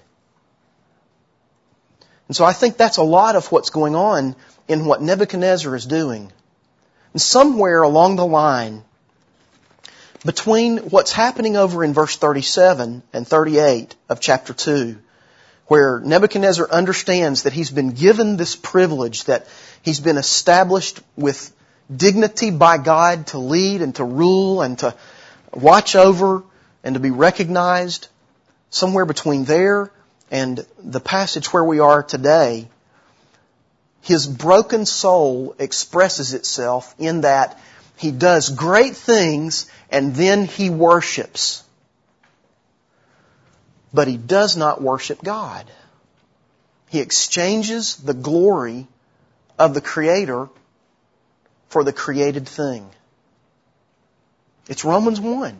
And so I think that's a lot of what's going on in what Nebuchadnezzar is doing. And somewhere along the line, between what's happening over in verse 37 and 38 of chapter 2, where Nebuchadnezzar understands that he's been given this privilege, that he's been established with dignity by God to lead and to rule and to watch over and to be recognized, somewhere between there and the passage where we are today, his broken soul expresses itself in that he does great things and then he worships. But he does not worship God. He exchanges the glory of the Creator for the created thing. It's Romans 1,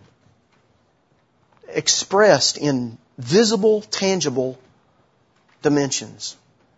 expressed in visible, tangible dimensions.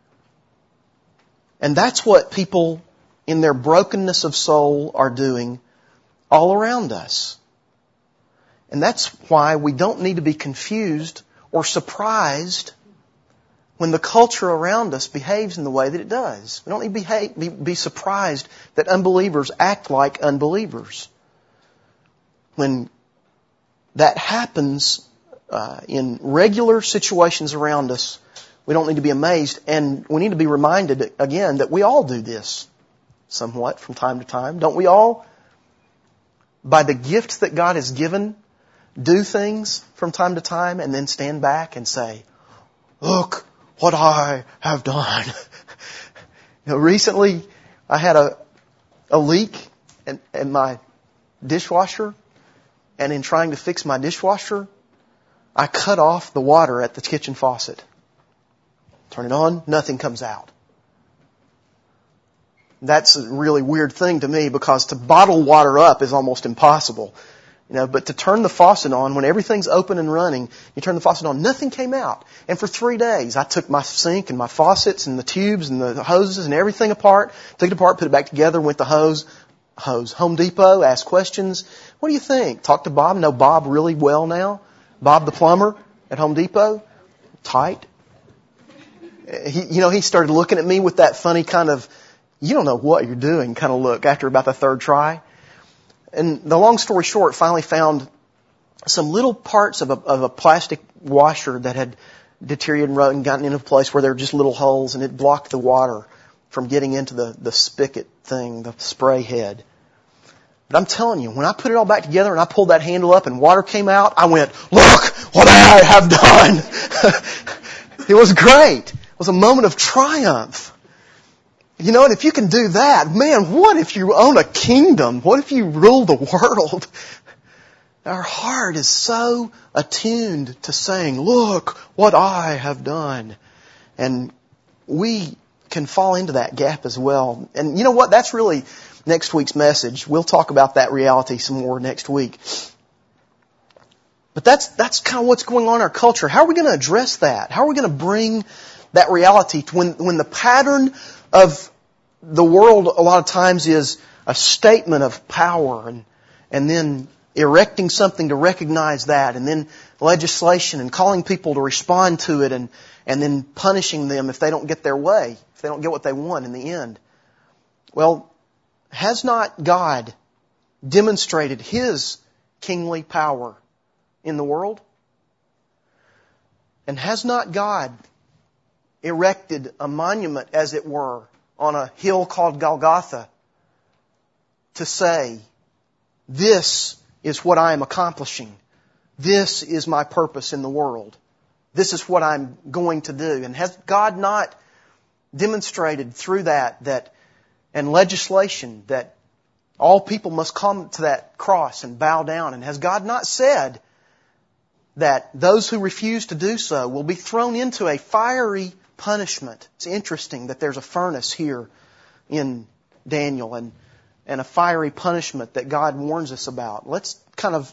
And that's what people in their brokenness of soul are doing all around us. And that's why we don't need to be confused or surprised when the culture around us behaves in the way that it does. We don't need to be surprised that unbelievers act like unbelievers. When that happens in regular situations around us, we don't need to be amazed, and we need to be reminded again that we all do this somewhat from time to time. Don't we all, by the gifts that God has given, do things from time to time and then stand back and say, "Look what I have done." Recently I had a leak in my dishwasher, and in trying to fix my dishwasher, I cut off the water at the kitchen faucet. Turn it on, nothing comes out. That's a really weird thing to me, because to bottle water up is almost impossible. But to turn the faucet on when everything's open and running, you turn the faucet on, nothing came out. And for 3 days, I took my sink and my faucets and the tubes and the hoses and everything apart, took it apart, put it back together, went to Home Depot, asked questions. What do you think? Talk to Bob. Know Bob really well now. Bob the plumber at Home Depot. Tight. He started looking at me with that funny kind of, you don't know what you're doing kind of look after about the third try. And the long story short, finally found some little parts of a plastic washer that had deteriorated and gotten into a place where there were just little holes, and it blocked the water from getting into the spigot thing, the spray head. But I'm telling you, when I put it all back together and I pulled that handle up and water came out, I went, "Look what I have done." It was great. It was a moment of triumph. You know, and if you can do that, man, what if you own a kingdom? What if you rule the world? Our heart is so attuned to saying, look what I have done. And we can fall into that gap as well. And you know what? That's really next week's message. We'll talk about that reality some more next week. But that's kind of what's going on in our culture. How are we going to address that? How are we going to bring that reality to when the pattern of the world a lot of times is a statement of power and then erecting something to recognize that, and then legislation and calling people to respond to it, and then punishing them if they don't get their way, if they don't get what they want in the end. Well, has not God demonstrated His kingly power in the world? And has not God erected a monument, as it were, on a hill called Golgotha to say, this is what I am accomplishing. This is my purpose in the world. This is what I'm going to do. And has God not demonstrated through that and legislation that all people must come to that cross and bow down? And has God not said that those who refuse to do so will be thrown into a fiery punishment? It's interesting that there's a furnace here in Daniel and a fiery punishment that God warns us about. Let's kind of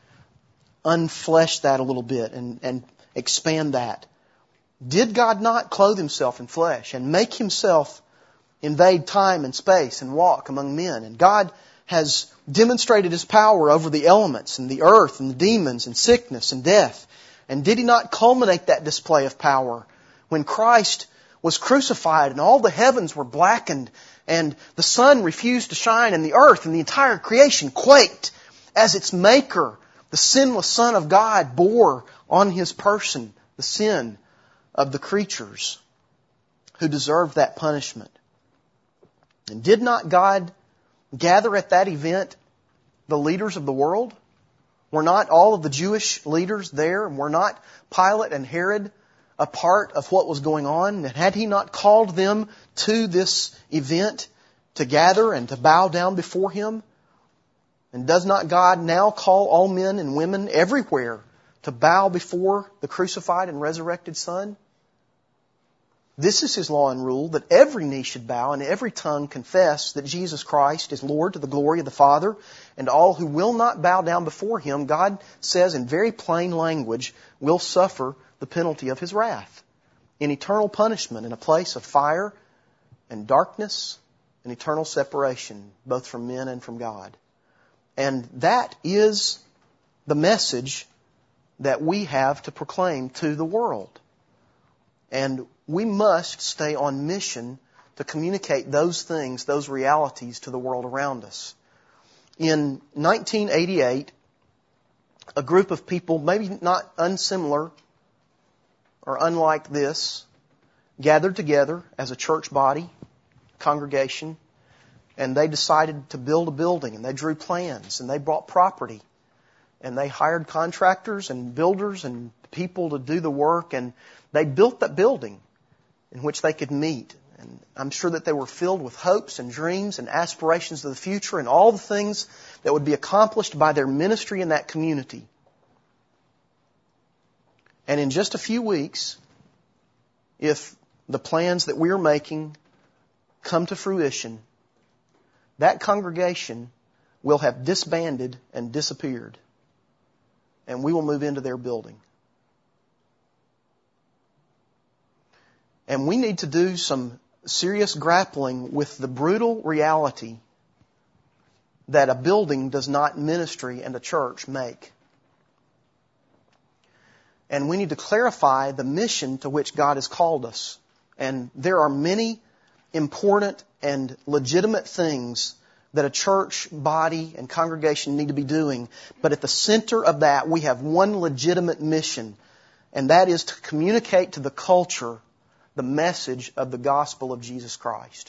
unflesh that a little bit and expand that. Did God not clothe Himself in flesh and make Himself invade time and space and walk among men? And God has demonstrated His power over the elements and the earth and the demons and sickness and death. And did He not culminate that display of power when Christ was crucified and all the heavens were blackened and the sun refused to shine and the earth and the entire creation quaked as its maker, the sinless Son of God, bore on His person the sin of the creatures who deserved that punishment? And did not God gather at that event the leaders of the world? Were not all of the Jewish leaders there? And were not Pilate and Herod a part of what was going on? And had He not called them to this event to gather and to bow down before Him? And does not God now call all men and women everywhere to bow before the crucified and resurrected Son? This is His law and rule, that every knee should bow and every tongue confess that Jesus Christ is Lord to the glory of the Father. And all who will not bow down before Him, God says in very plain language, will suffer the penalty of His wrath in eternal punishment in a place of fire and darkness and eternal separation, both from men and from God. And that is the message that we have to proclaim to the world. And we must stay on mission to communicate those things, those realities to the world around us. In 1988, a group of people, maybe not unsimilar or unlike this, gathered together as a church body, congregation, and they decided to build a building, and they drew plans, and they bought property, and they hired contractors and builders and people to do the work, and they built that building in which they could meet. And I'm sure that they were filled with hopes and dreams and aspirations of the future and all the things that would be accomplished by their ministry in that community. And in just a few weeks, if the plans that we are making come to fruition, that congregation will have disbanded and disappeared. And we will move into their building. And we need to do some serious grappling with the brutal reality that a building does not ministry and a church make. And we need to clarify the mission to which God has called us. And there are many important and legitimate things that a church body and congregation need to be doing. But at the center of that, we have one legitimate mission, and that is to communicate to the culture the message of the gospel of Jesus Christ.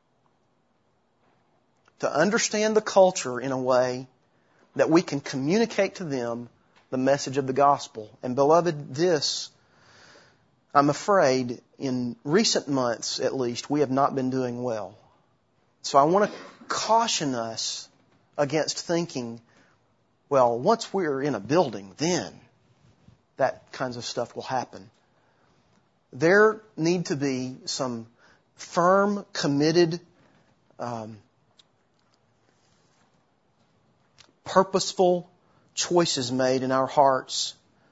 To understand the culture in a way that we can communicate to them the message of the gospel. And beloved, this, I'm afraid in recent months, at least, we have not been doing well. So I want to caution us against thinking, well, once we're in a building, then that kinds of stuff will happen. There need to be some firm, committed, purposeful choices made in our hearts.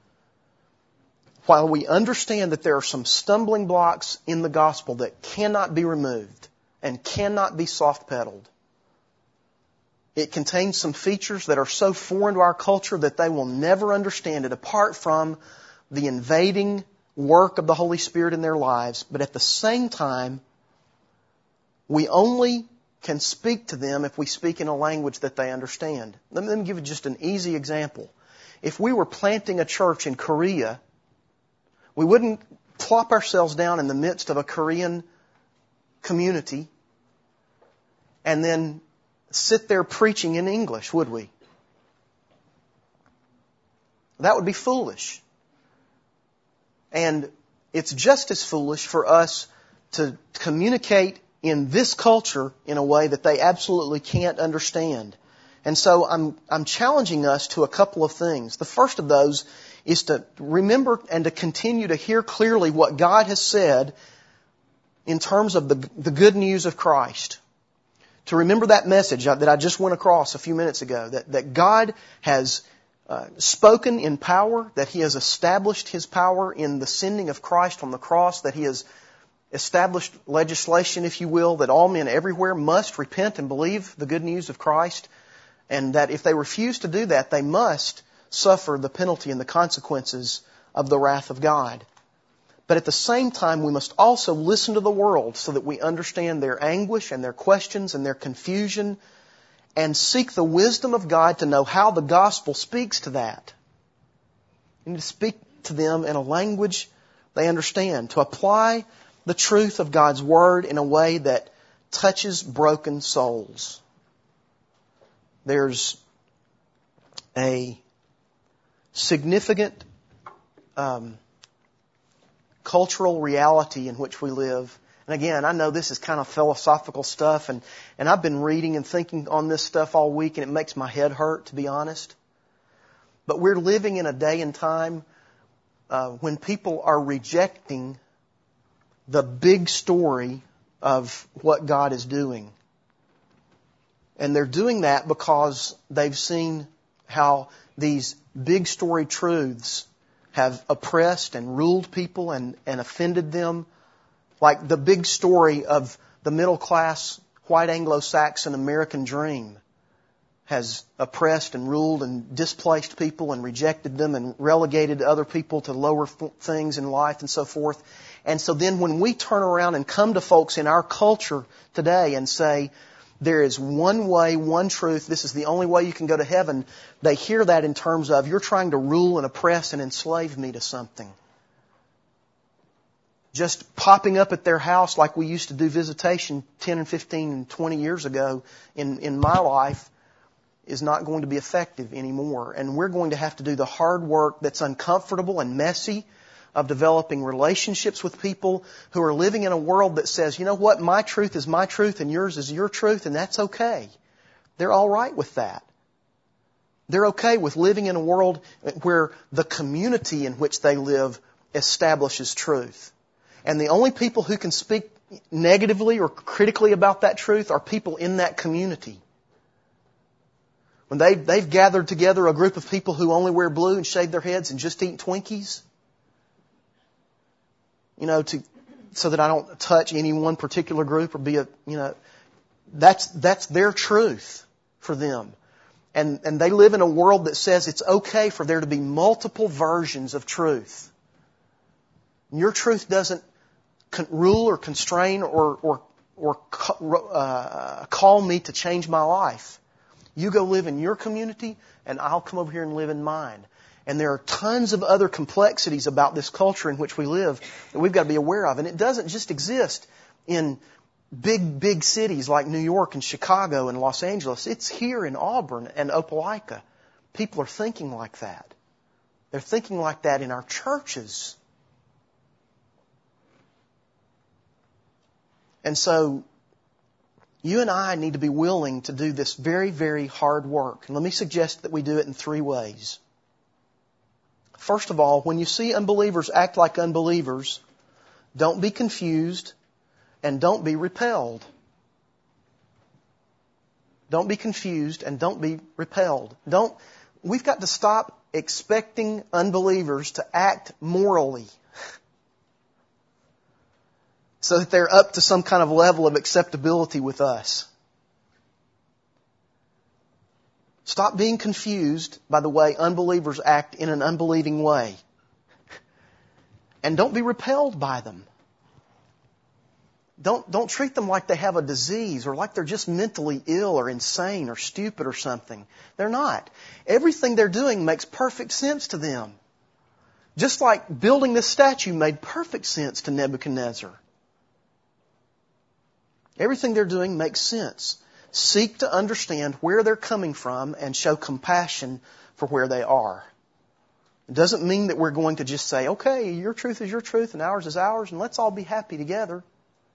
While we understand that there are some stumbling blocks in the gospel that cannot be removed and cannot be soft-pedaled, it contains some features that are so foreign to our culture that they will never understand it apart from the invading work of the Holy Spirit in their lives. But at the same time, we only can speak to them if we speak in a language that they understand. Let me give you just an easy example. If we were planting a church in Korea, we wouldn't plop ourselves down in the midst of a Korean community and then sit there preaching in English, would we? That would be foolish. And it's just as foolish for us to communicate in this culture in a way that they absolutely can't understand. And so I'm challenging us to a couple of things. The first of those is to remember and to continue to hear clearly what God has said in terms of the good news of Christ. To remember that message that I just went across a few minutes ago, that God has spoken in power, that He has established His power in the sending of Christ on the cross, that He has established legislation, if you will, that all men everywhere must repent and believe the good news of Christ, and that if they refuse to do that, they must suffer the penalty and the consequences of the wrath of God. But at the same time, we must also listen to the world so that we understand their anguish and their questions and their confusion, and seek the wisdom of God to know how the gospel speaks to that. We need to speak to them in a language they understand, to apply the truth of God's Word in a way that touches broken souls. There's a significant cultural reality in which we live. And again, I know this is kind of philosophical stuff, and I've been reading and thinking on this stuff all week, and it makes my head hurt, to be honest. But we're living in a day and time when people are rejecting the big story of what God is doing. And they're doing that because they've seen how these big story truths have oppressed and ruled people and offended them. Like the big story of the middle class, white Anglo-Saxon American dream has oppressed and ruled and displaced people and rejected them and relegated other people to lower things in life and so forth. And so then when we turn around and come to folks in our culture today and say, there is one way, one truth, this is the only way you can go to heaven, they hear that in terms of, you're trying to rule and oppress and enslave me to something. Just popping up at their house like we used to do visitation 10 and 15 and 20 years ago in my life is not going to be effective anymore. And we're going to have to do the hard work that's uncomfortable and messy of developing relationships with people who are living in a world that says, you know what, my truth is my truth and yours is your truth, and that's okay. They're all right with that. They're okay with living in a world where the community in which they live establishes truth. And the only people who can speak negatively or critically about that truth are people in that community. When they've gathered together a group of people who only wear blue and shave their heads and just eat Twinkies, so that I don't touch any one particular group or be that's their truth for them. And they live in a world that says it's okay for there to be multiple versions of truth. Your truth doesn't rule or constrain or call me to change my life. You go live in your community, and I'll come over here and live in mine. And there are tons of other complexities about this culture in which we live that we've got to be aware of. And it doesn't just exist in big cities like New York and Chicago and Los Angeles. It's here in Auburn and Opelika. People are thinking like that. They're thinking like that in our churches. And so, you and I need to be willing to do this very, very hard work. And let me suggest that we do it in 3 ways. First of all, when you see unbelievers act like unbelievers, don't be confused and don't be repelled. Don't be confused and don't be repelled. We've got to stop expecting unbelievers to act morally so that they're up to some kind of level of acceptability with us. Stop being confused by the way unbelievers act in an unbelieving way. And don't be repelled by them. Don't treat them like they have a disease or like they're just mentally ill or insane or stupid or something. They're not. Everything they're doing makes perfect sense to them. Just like building this statue made perfect sense to Nebuchadnezzar. Everything they're doing makes sense. Seek to understand where they're coming from and show compassion for where they are. It doesn't mean that we're going to just say, okay, your truth is your truth and ours is ours and let's all be happy together.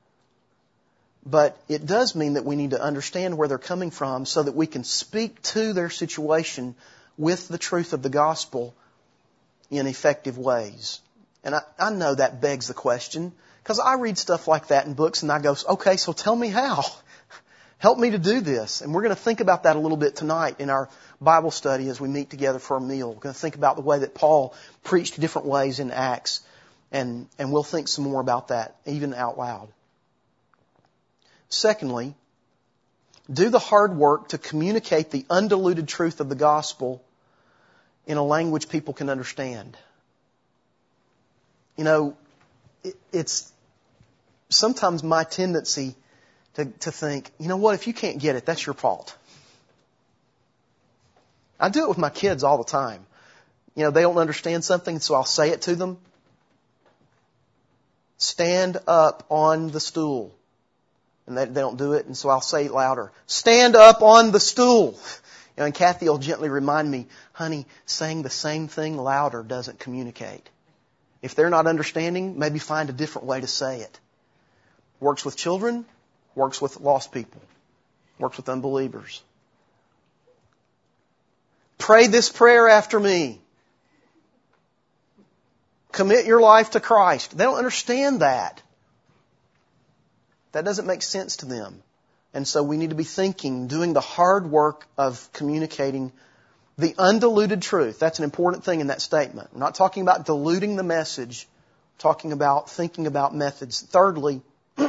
But it does mean that we need to understand where they're coming from so that we can speak to their situation with the truth of the gospel in effective ways. And I know that begs the question, because I read stuff like that in books and I go, okay, so tell me how. Help me to do this. And we're going to think about that a little bit tonight in our Bible study as we meet together for a meal. We're going to think about the way that Paul preached different ways in Acts. And we'll think some more about that, even out loud. Secondly, do the hard work to communicate the undiluted truth of the gospel in a language people can understand. You know, it's sometimes my tendency to think, you know what, if you can't get it, that's your fault. I do it with my kids all the time. You know, they don't understand something, so I'll say it to them. Stand up on the stool. And they don't do it, and so I'll say it louder. Stand up on the stool. You know, and Kathy will gently remind me, honey, saying the same thing louder doesn't communicate. If they're not understanding, maybe find a different way to say it. Works with children, works with lost people, works with unbelievers. Pray this prayer after me. Commit your life to Christ. They don't understand that. That doesn't make sense to them. And so we need to be doing the hard work of communicating the undiluted truth. That's an important thing in that statement. I'm not talking about diluting the message. I'm talking about thinking about methods. Thirdly,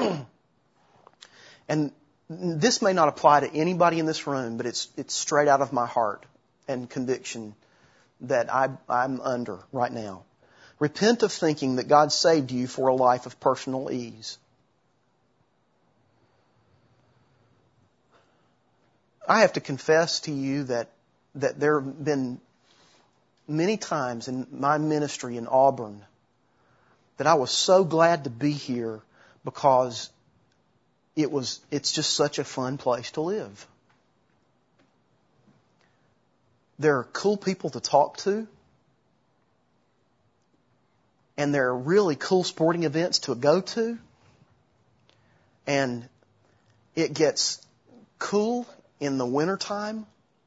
and this may not apply to anybody in this room, but it's straight out of my heart and conviction that I'm under right now. Repent of thinking that God saved you for a life of personal ease. I have to confess to you that there have been many times in my ministry in Auburn that I was so glad to be here because it's just such a fun place to live. There are cool people to talk to, and there are really cool sporting events to go to, and it gets cool in the wintertime.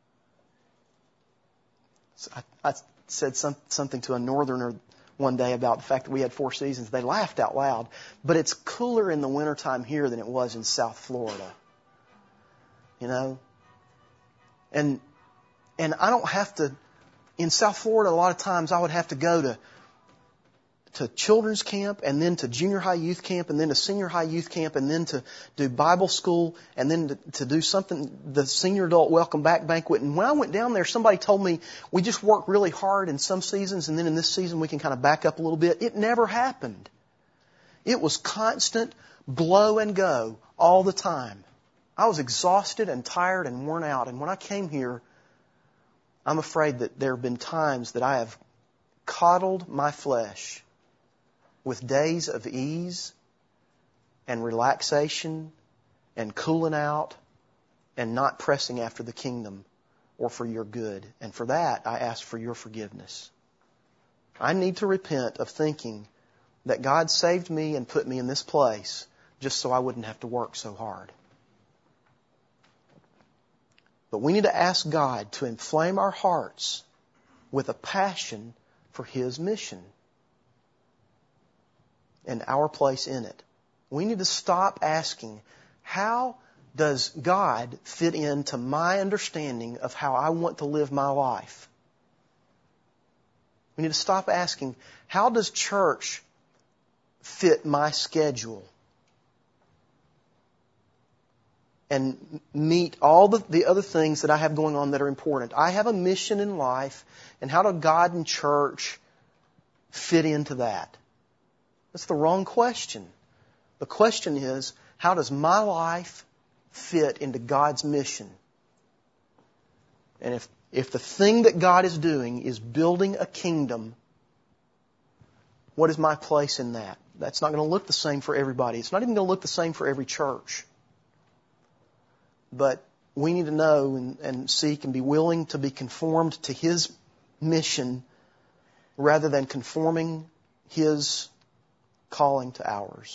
I said something to a northerner one day about the fact that we had 4 seasons. They laughed out loud. But it's cooler in the wintertime here than it was in South Florida. You know? And I don't have to... In South Florida, a lot of times I would have to go to children's camp and then to junior high youth camp and then to senior high youth camp and then to do Bible school and then to do something, the senior adult welcome back banquet. And when I went down there, somebody told me we just work really hard in some seasons and then in this season we can kind of back up a little bit. It never happened. It was constant blow and go all the time. I was exhausted and tired and worn out. And when I came here, I'm afraid that there have been times that I have coddled my flesh with days of ease and relaxation and cooling out and not pressing after the kingdom or for your good. And for that, I ask for your forgiveness. I need to repent of thinking that God saved me and put me in this place just so I wouldn't have to work so hard. But we need to ask God to inflame our hearts with a passion for His mission and our place in it. We need to stop asking, how does God fit into my understanding of how I want to live my life? We need to stop asking, how does church fit my schedule and meet all the other things that I have going on that are important? I have a mission in life, and how do God and church fit into that? That's the wrong question. The question is, how does my life fit into God's mission? And if the thing that God is doing is building a kingdom, what is my place in that? That's not going to look the same for everybody. It's not even going to look the same for every church. But we need to know and seek and be willing to be conformed to His mission rather than conforming His calling to ours.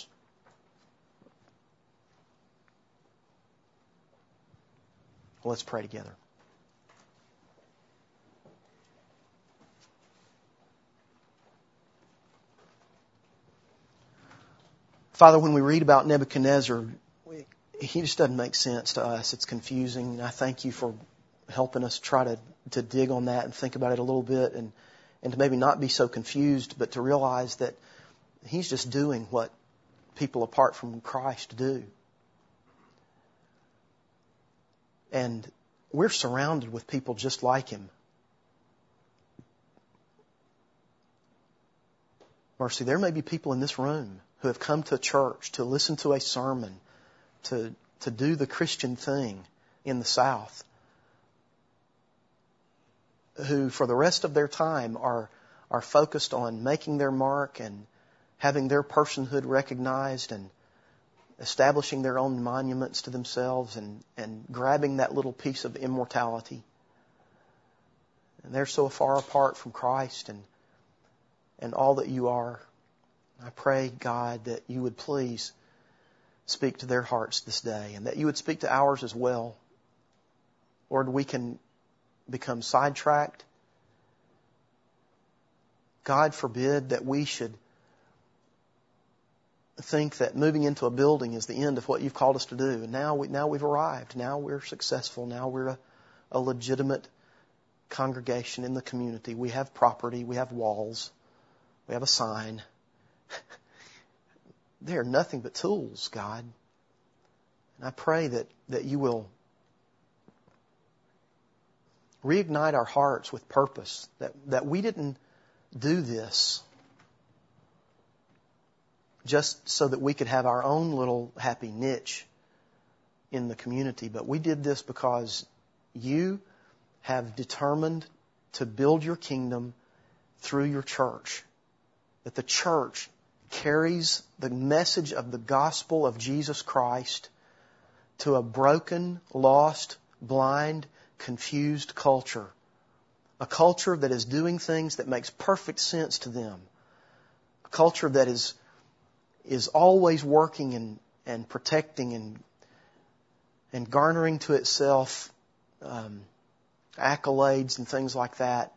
Let's pray together. Father, when we read about Nebuchadnezzar, he just doesn't make sense to us. It's confusing. And I thank You for helping us try to dig on that and think about it a little bit and to maybe not be so confused, but to realize that he's just doing what people apart from Christ do. And we're surrounded with people just like him. Mercy, there may be people in this room who have come to church to listen to a sermon, to do the Christian thing in the South, who for the rest of their time are focused on making their mark and having their personhood recognized and establishing their own monuments to themselves and grabbing that little piece of immortality. And they're so far apart from Christ and all that You are. I pray, God, that You would please speak to their hearts this day and that You would speak to ours as well. Lord, we can become sidetracked. God forbid that we should think that moving into a building is the end of what You've called us to do. And now we've arrived. Now we're successful. Now we're a legitimate congregation in the community. We have property. We have walls. We have a sign. They are nothing but tools, God. And I pray that You will reignite our hearts with purpose, that we didn't do this just so that we could have our own little happy niche in the community, but we did this because You have determined to build Your kingdom through Your church. That the church carries the message of the gospel of Jesus Christ to a broken, lost, blind, confused culture. A culture that is doing things that makes perfect sense to them. A culture that is always working and protecting and garnering to itself accolades and things like that.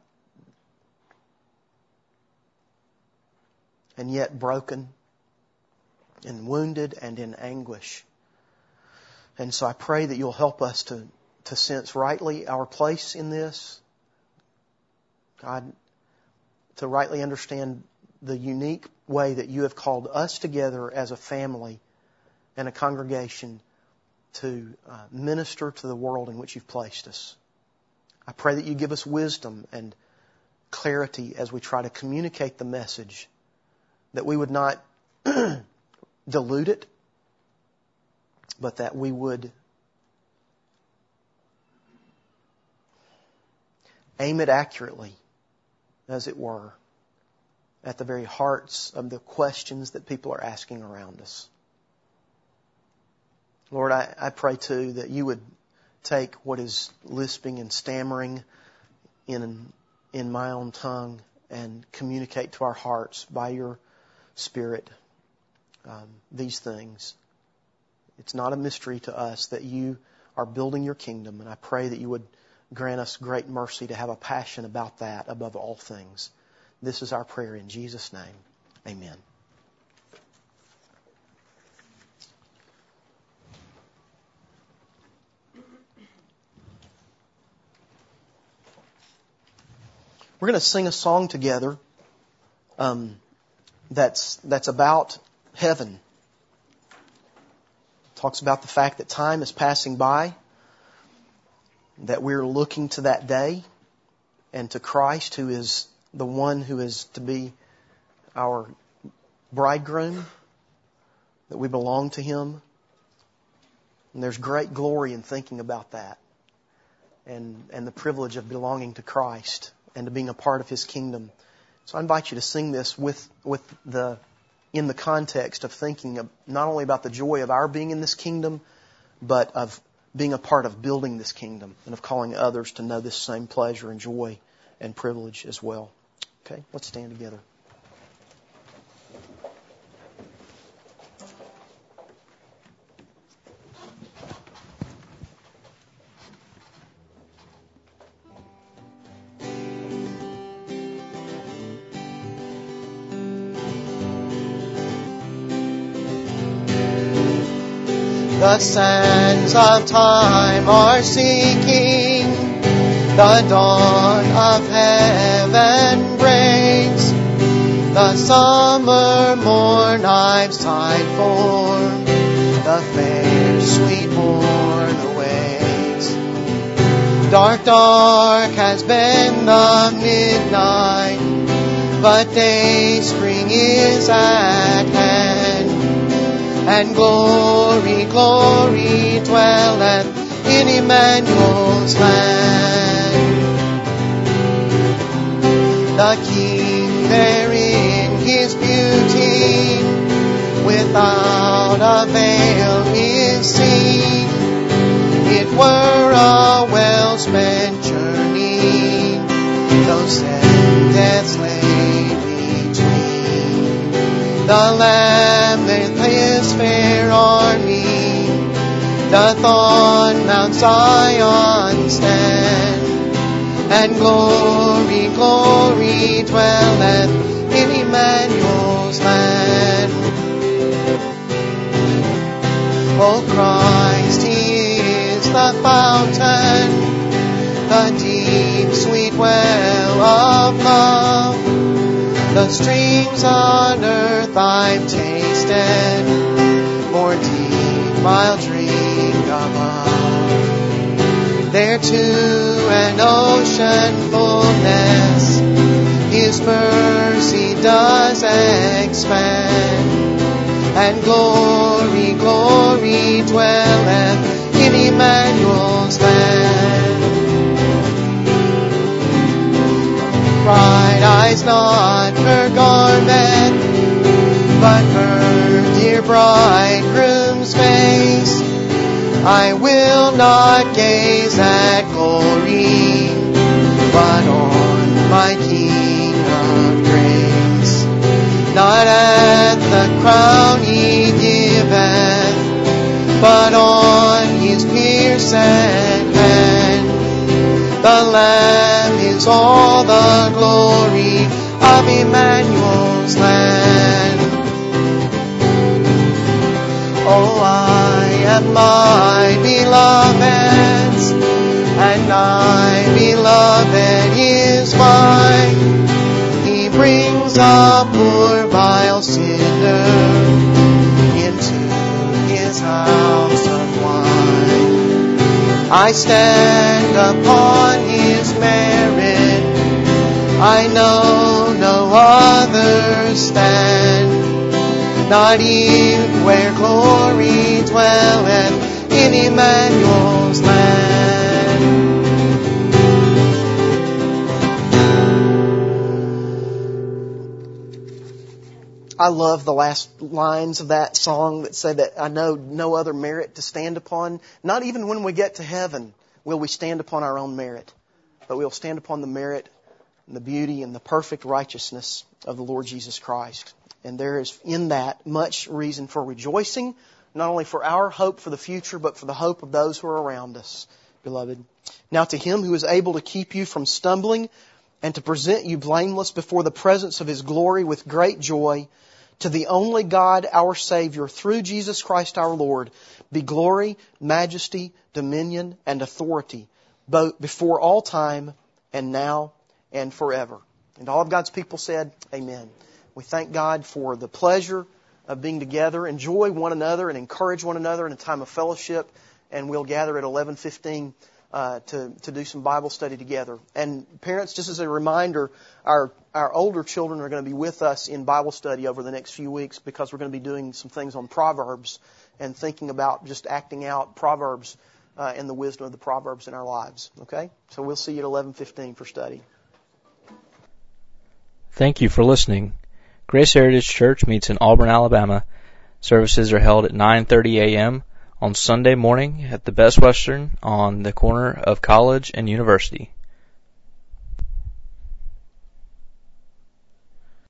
And yet broken and wounded and in anguish. And so I pray that You'll help us to sense rightly our place in this. God, to rightly understand the unique way that You have called us together as a family and a congregation to minister to the world in which You've placed us. I pray that You give us wisdom and clarity as we try to communicate the message, that we would not dilute it, but that we would aim it accurately, as it were, at the very hearts of the questions that people are asking around us. Lord, I pray too that You would take what is lisping and stammering in my own tongue and communicate to our hearts by Your Spirit these things. It's not a mystery to us that you are building your kingdom, and I pray that you would grant us great mercy to have a passion about that above all things. This is our prayer in Jesus' name. Amen. We're going to sing a song together that's about heaven. It talks about the fact that time is passing by, that we're looking to that day and to Christ, who is the one who is to be our bridegroom, that we belong to Him. And there's great glory in thinking about that and the privilege of belonging to Christ and to being a part of His kingdom. So I invite you to sing this in the context of thinking of not only about the joy of our being in this kingdom, but of being a part of building this kingdom and of calling others to know this same pleasure and joy and privilege as well. Okay, let's stand together. The sands of time are sinking, the dawn of heaven breaks, the summer morn I've sighed for, the fair sweet morn awaits. Dark, dark has been the midnight, but day spring is at hand. And glory, glory dwelleth in Emmanuel's land. The King there in His beauty, without a veil is seen. It were a well-spent journey, though sad deaths lay between. The Lamb with His fair army doth on Mount Zion stand, and glory, glory dwelleth in Emmanuel's land. O Christ, He is the fountain, the deep, sweet well of love. The streams on earth I've tasted, more deep I'll drink above. There to an ocean fullness His mercy does expand, and glory, glory dwelleth in Emmanuel's land. Bride eyes not her garment, but her dear bridegroom's face. I will not gaze at glory, but on my King of grace. Not at the crown He giveth, but on His pierced hand. The Lamb is all the glory of Emmanuel's land. Oh, I am my beloved's, and my beloved is mine. He brings a poor vile sinner into His house of wine. I stand upon His merit, I know no other stand, not even where glory dwelleth in Emmanuel's land. I love the last lines of that song that say that I know no other merit to stand upon. Not even when we get to heaven will we stand upon our own merit, but we'll stand upon the merit and the beauty and the perfect righteousness of the Lord Jesus Christ. And there is in that much reason for rejoicing, not only for our hope for the future, but for the hope of those who are around us, beloved. Now to Him who is able to keep you from stumbling and to present you blameless before the presence of His glory with great joy, to the only God, our Savior, through Jesus Christ our Lord, be glory, majesty, dominion, and authority, both before all time and now and forever. And all of God's people said, Amen. We thank God for the pleasure of being together. Enjoy one another and encourage one another in a time of fellowship. And we'll gather at 11:15 to do some Bible study together. And parents, just as a reminder, our older children are going to be with us in Bible study over the next few weeks because we're going to be doing some things on Proverbs and thinking about just acting out Proverbs and the wisdom of the Proverbs in our lives. Okay? So we'll see you at 11:15 for study.
Thank you for listening. Grace Heritage Church meets in Auburn, Alabama. Services are held at 9:30 a.m. on Sunday morning at the Best Western on the corner of College and University.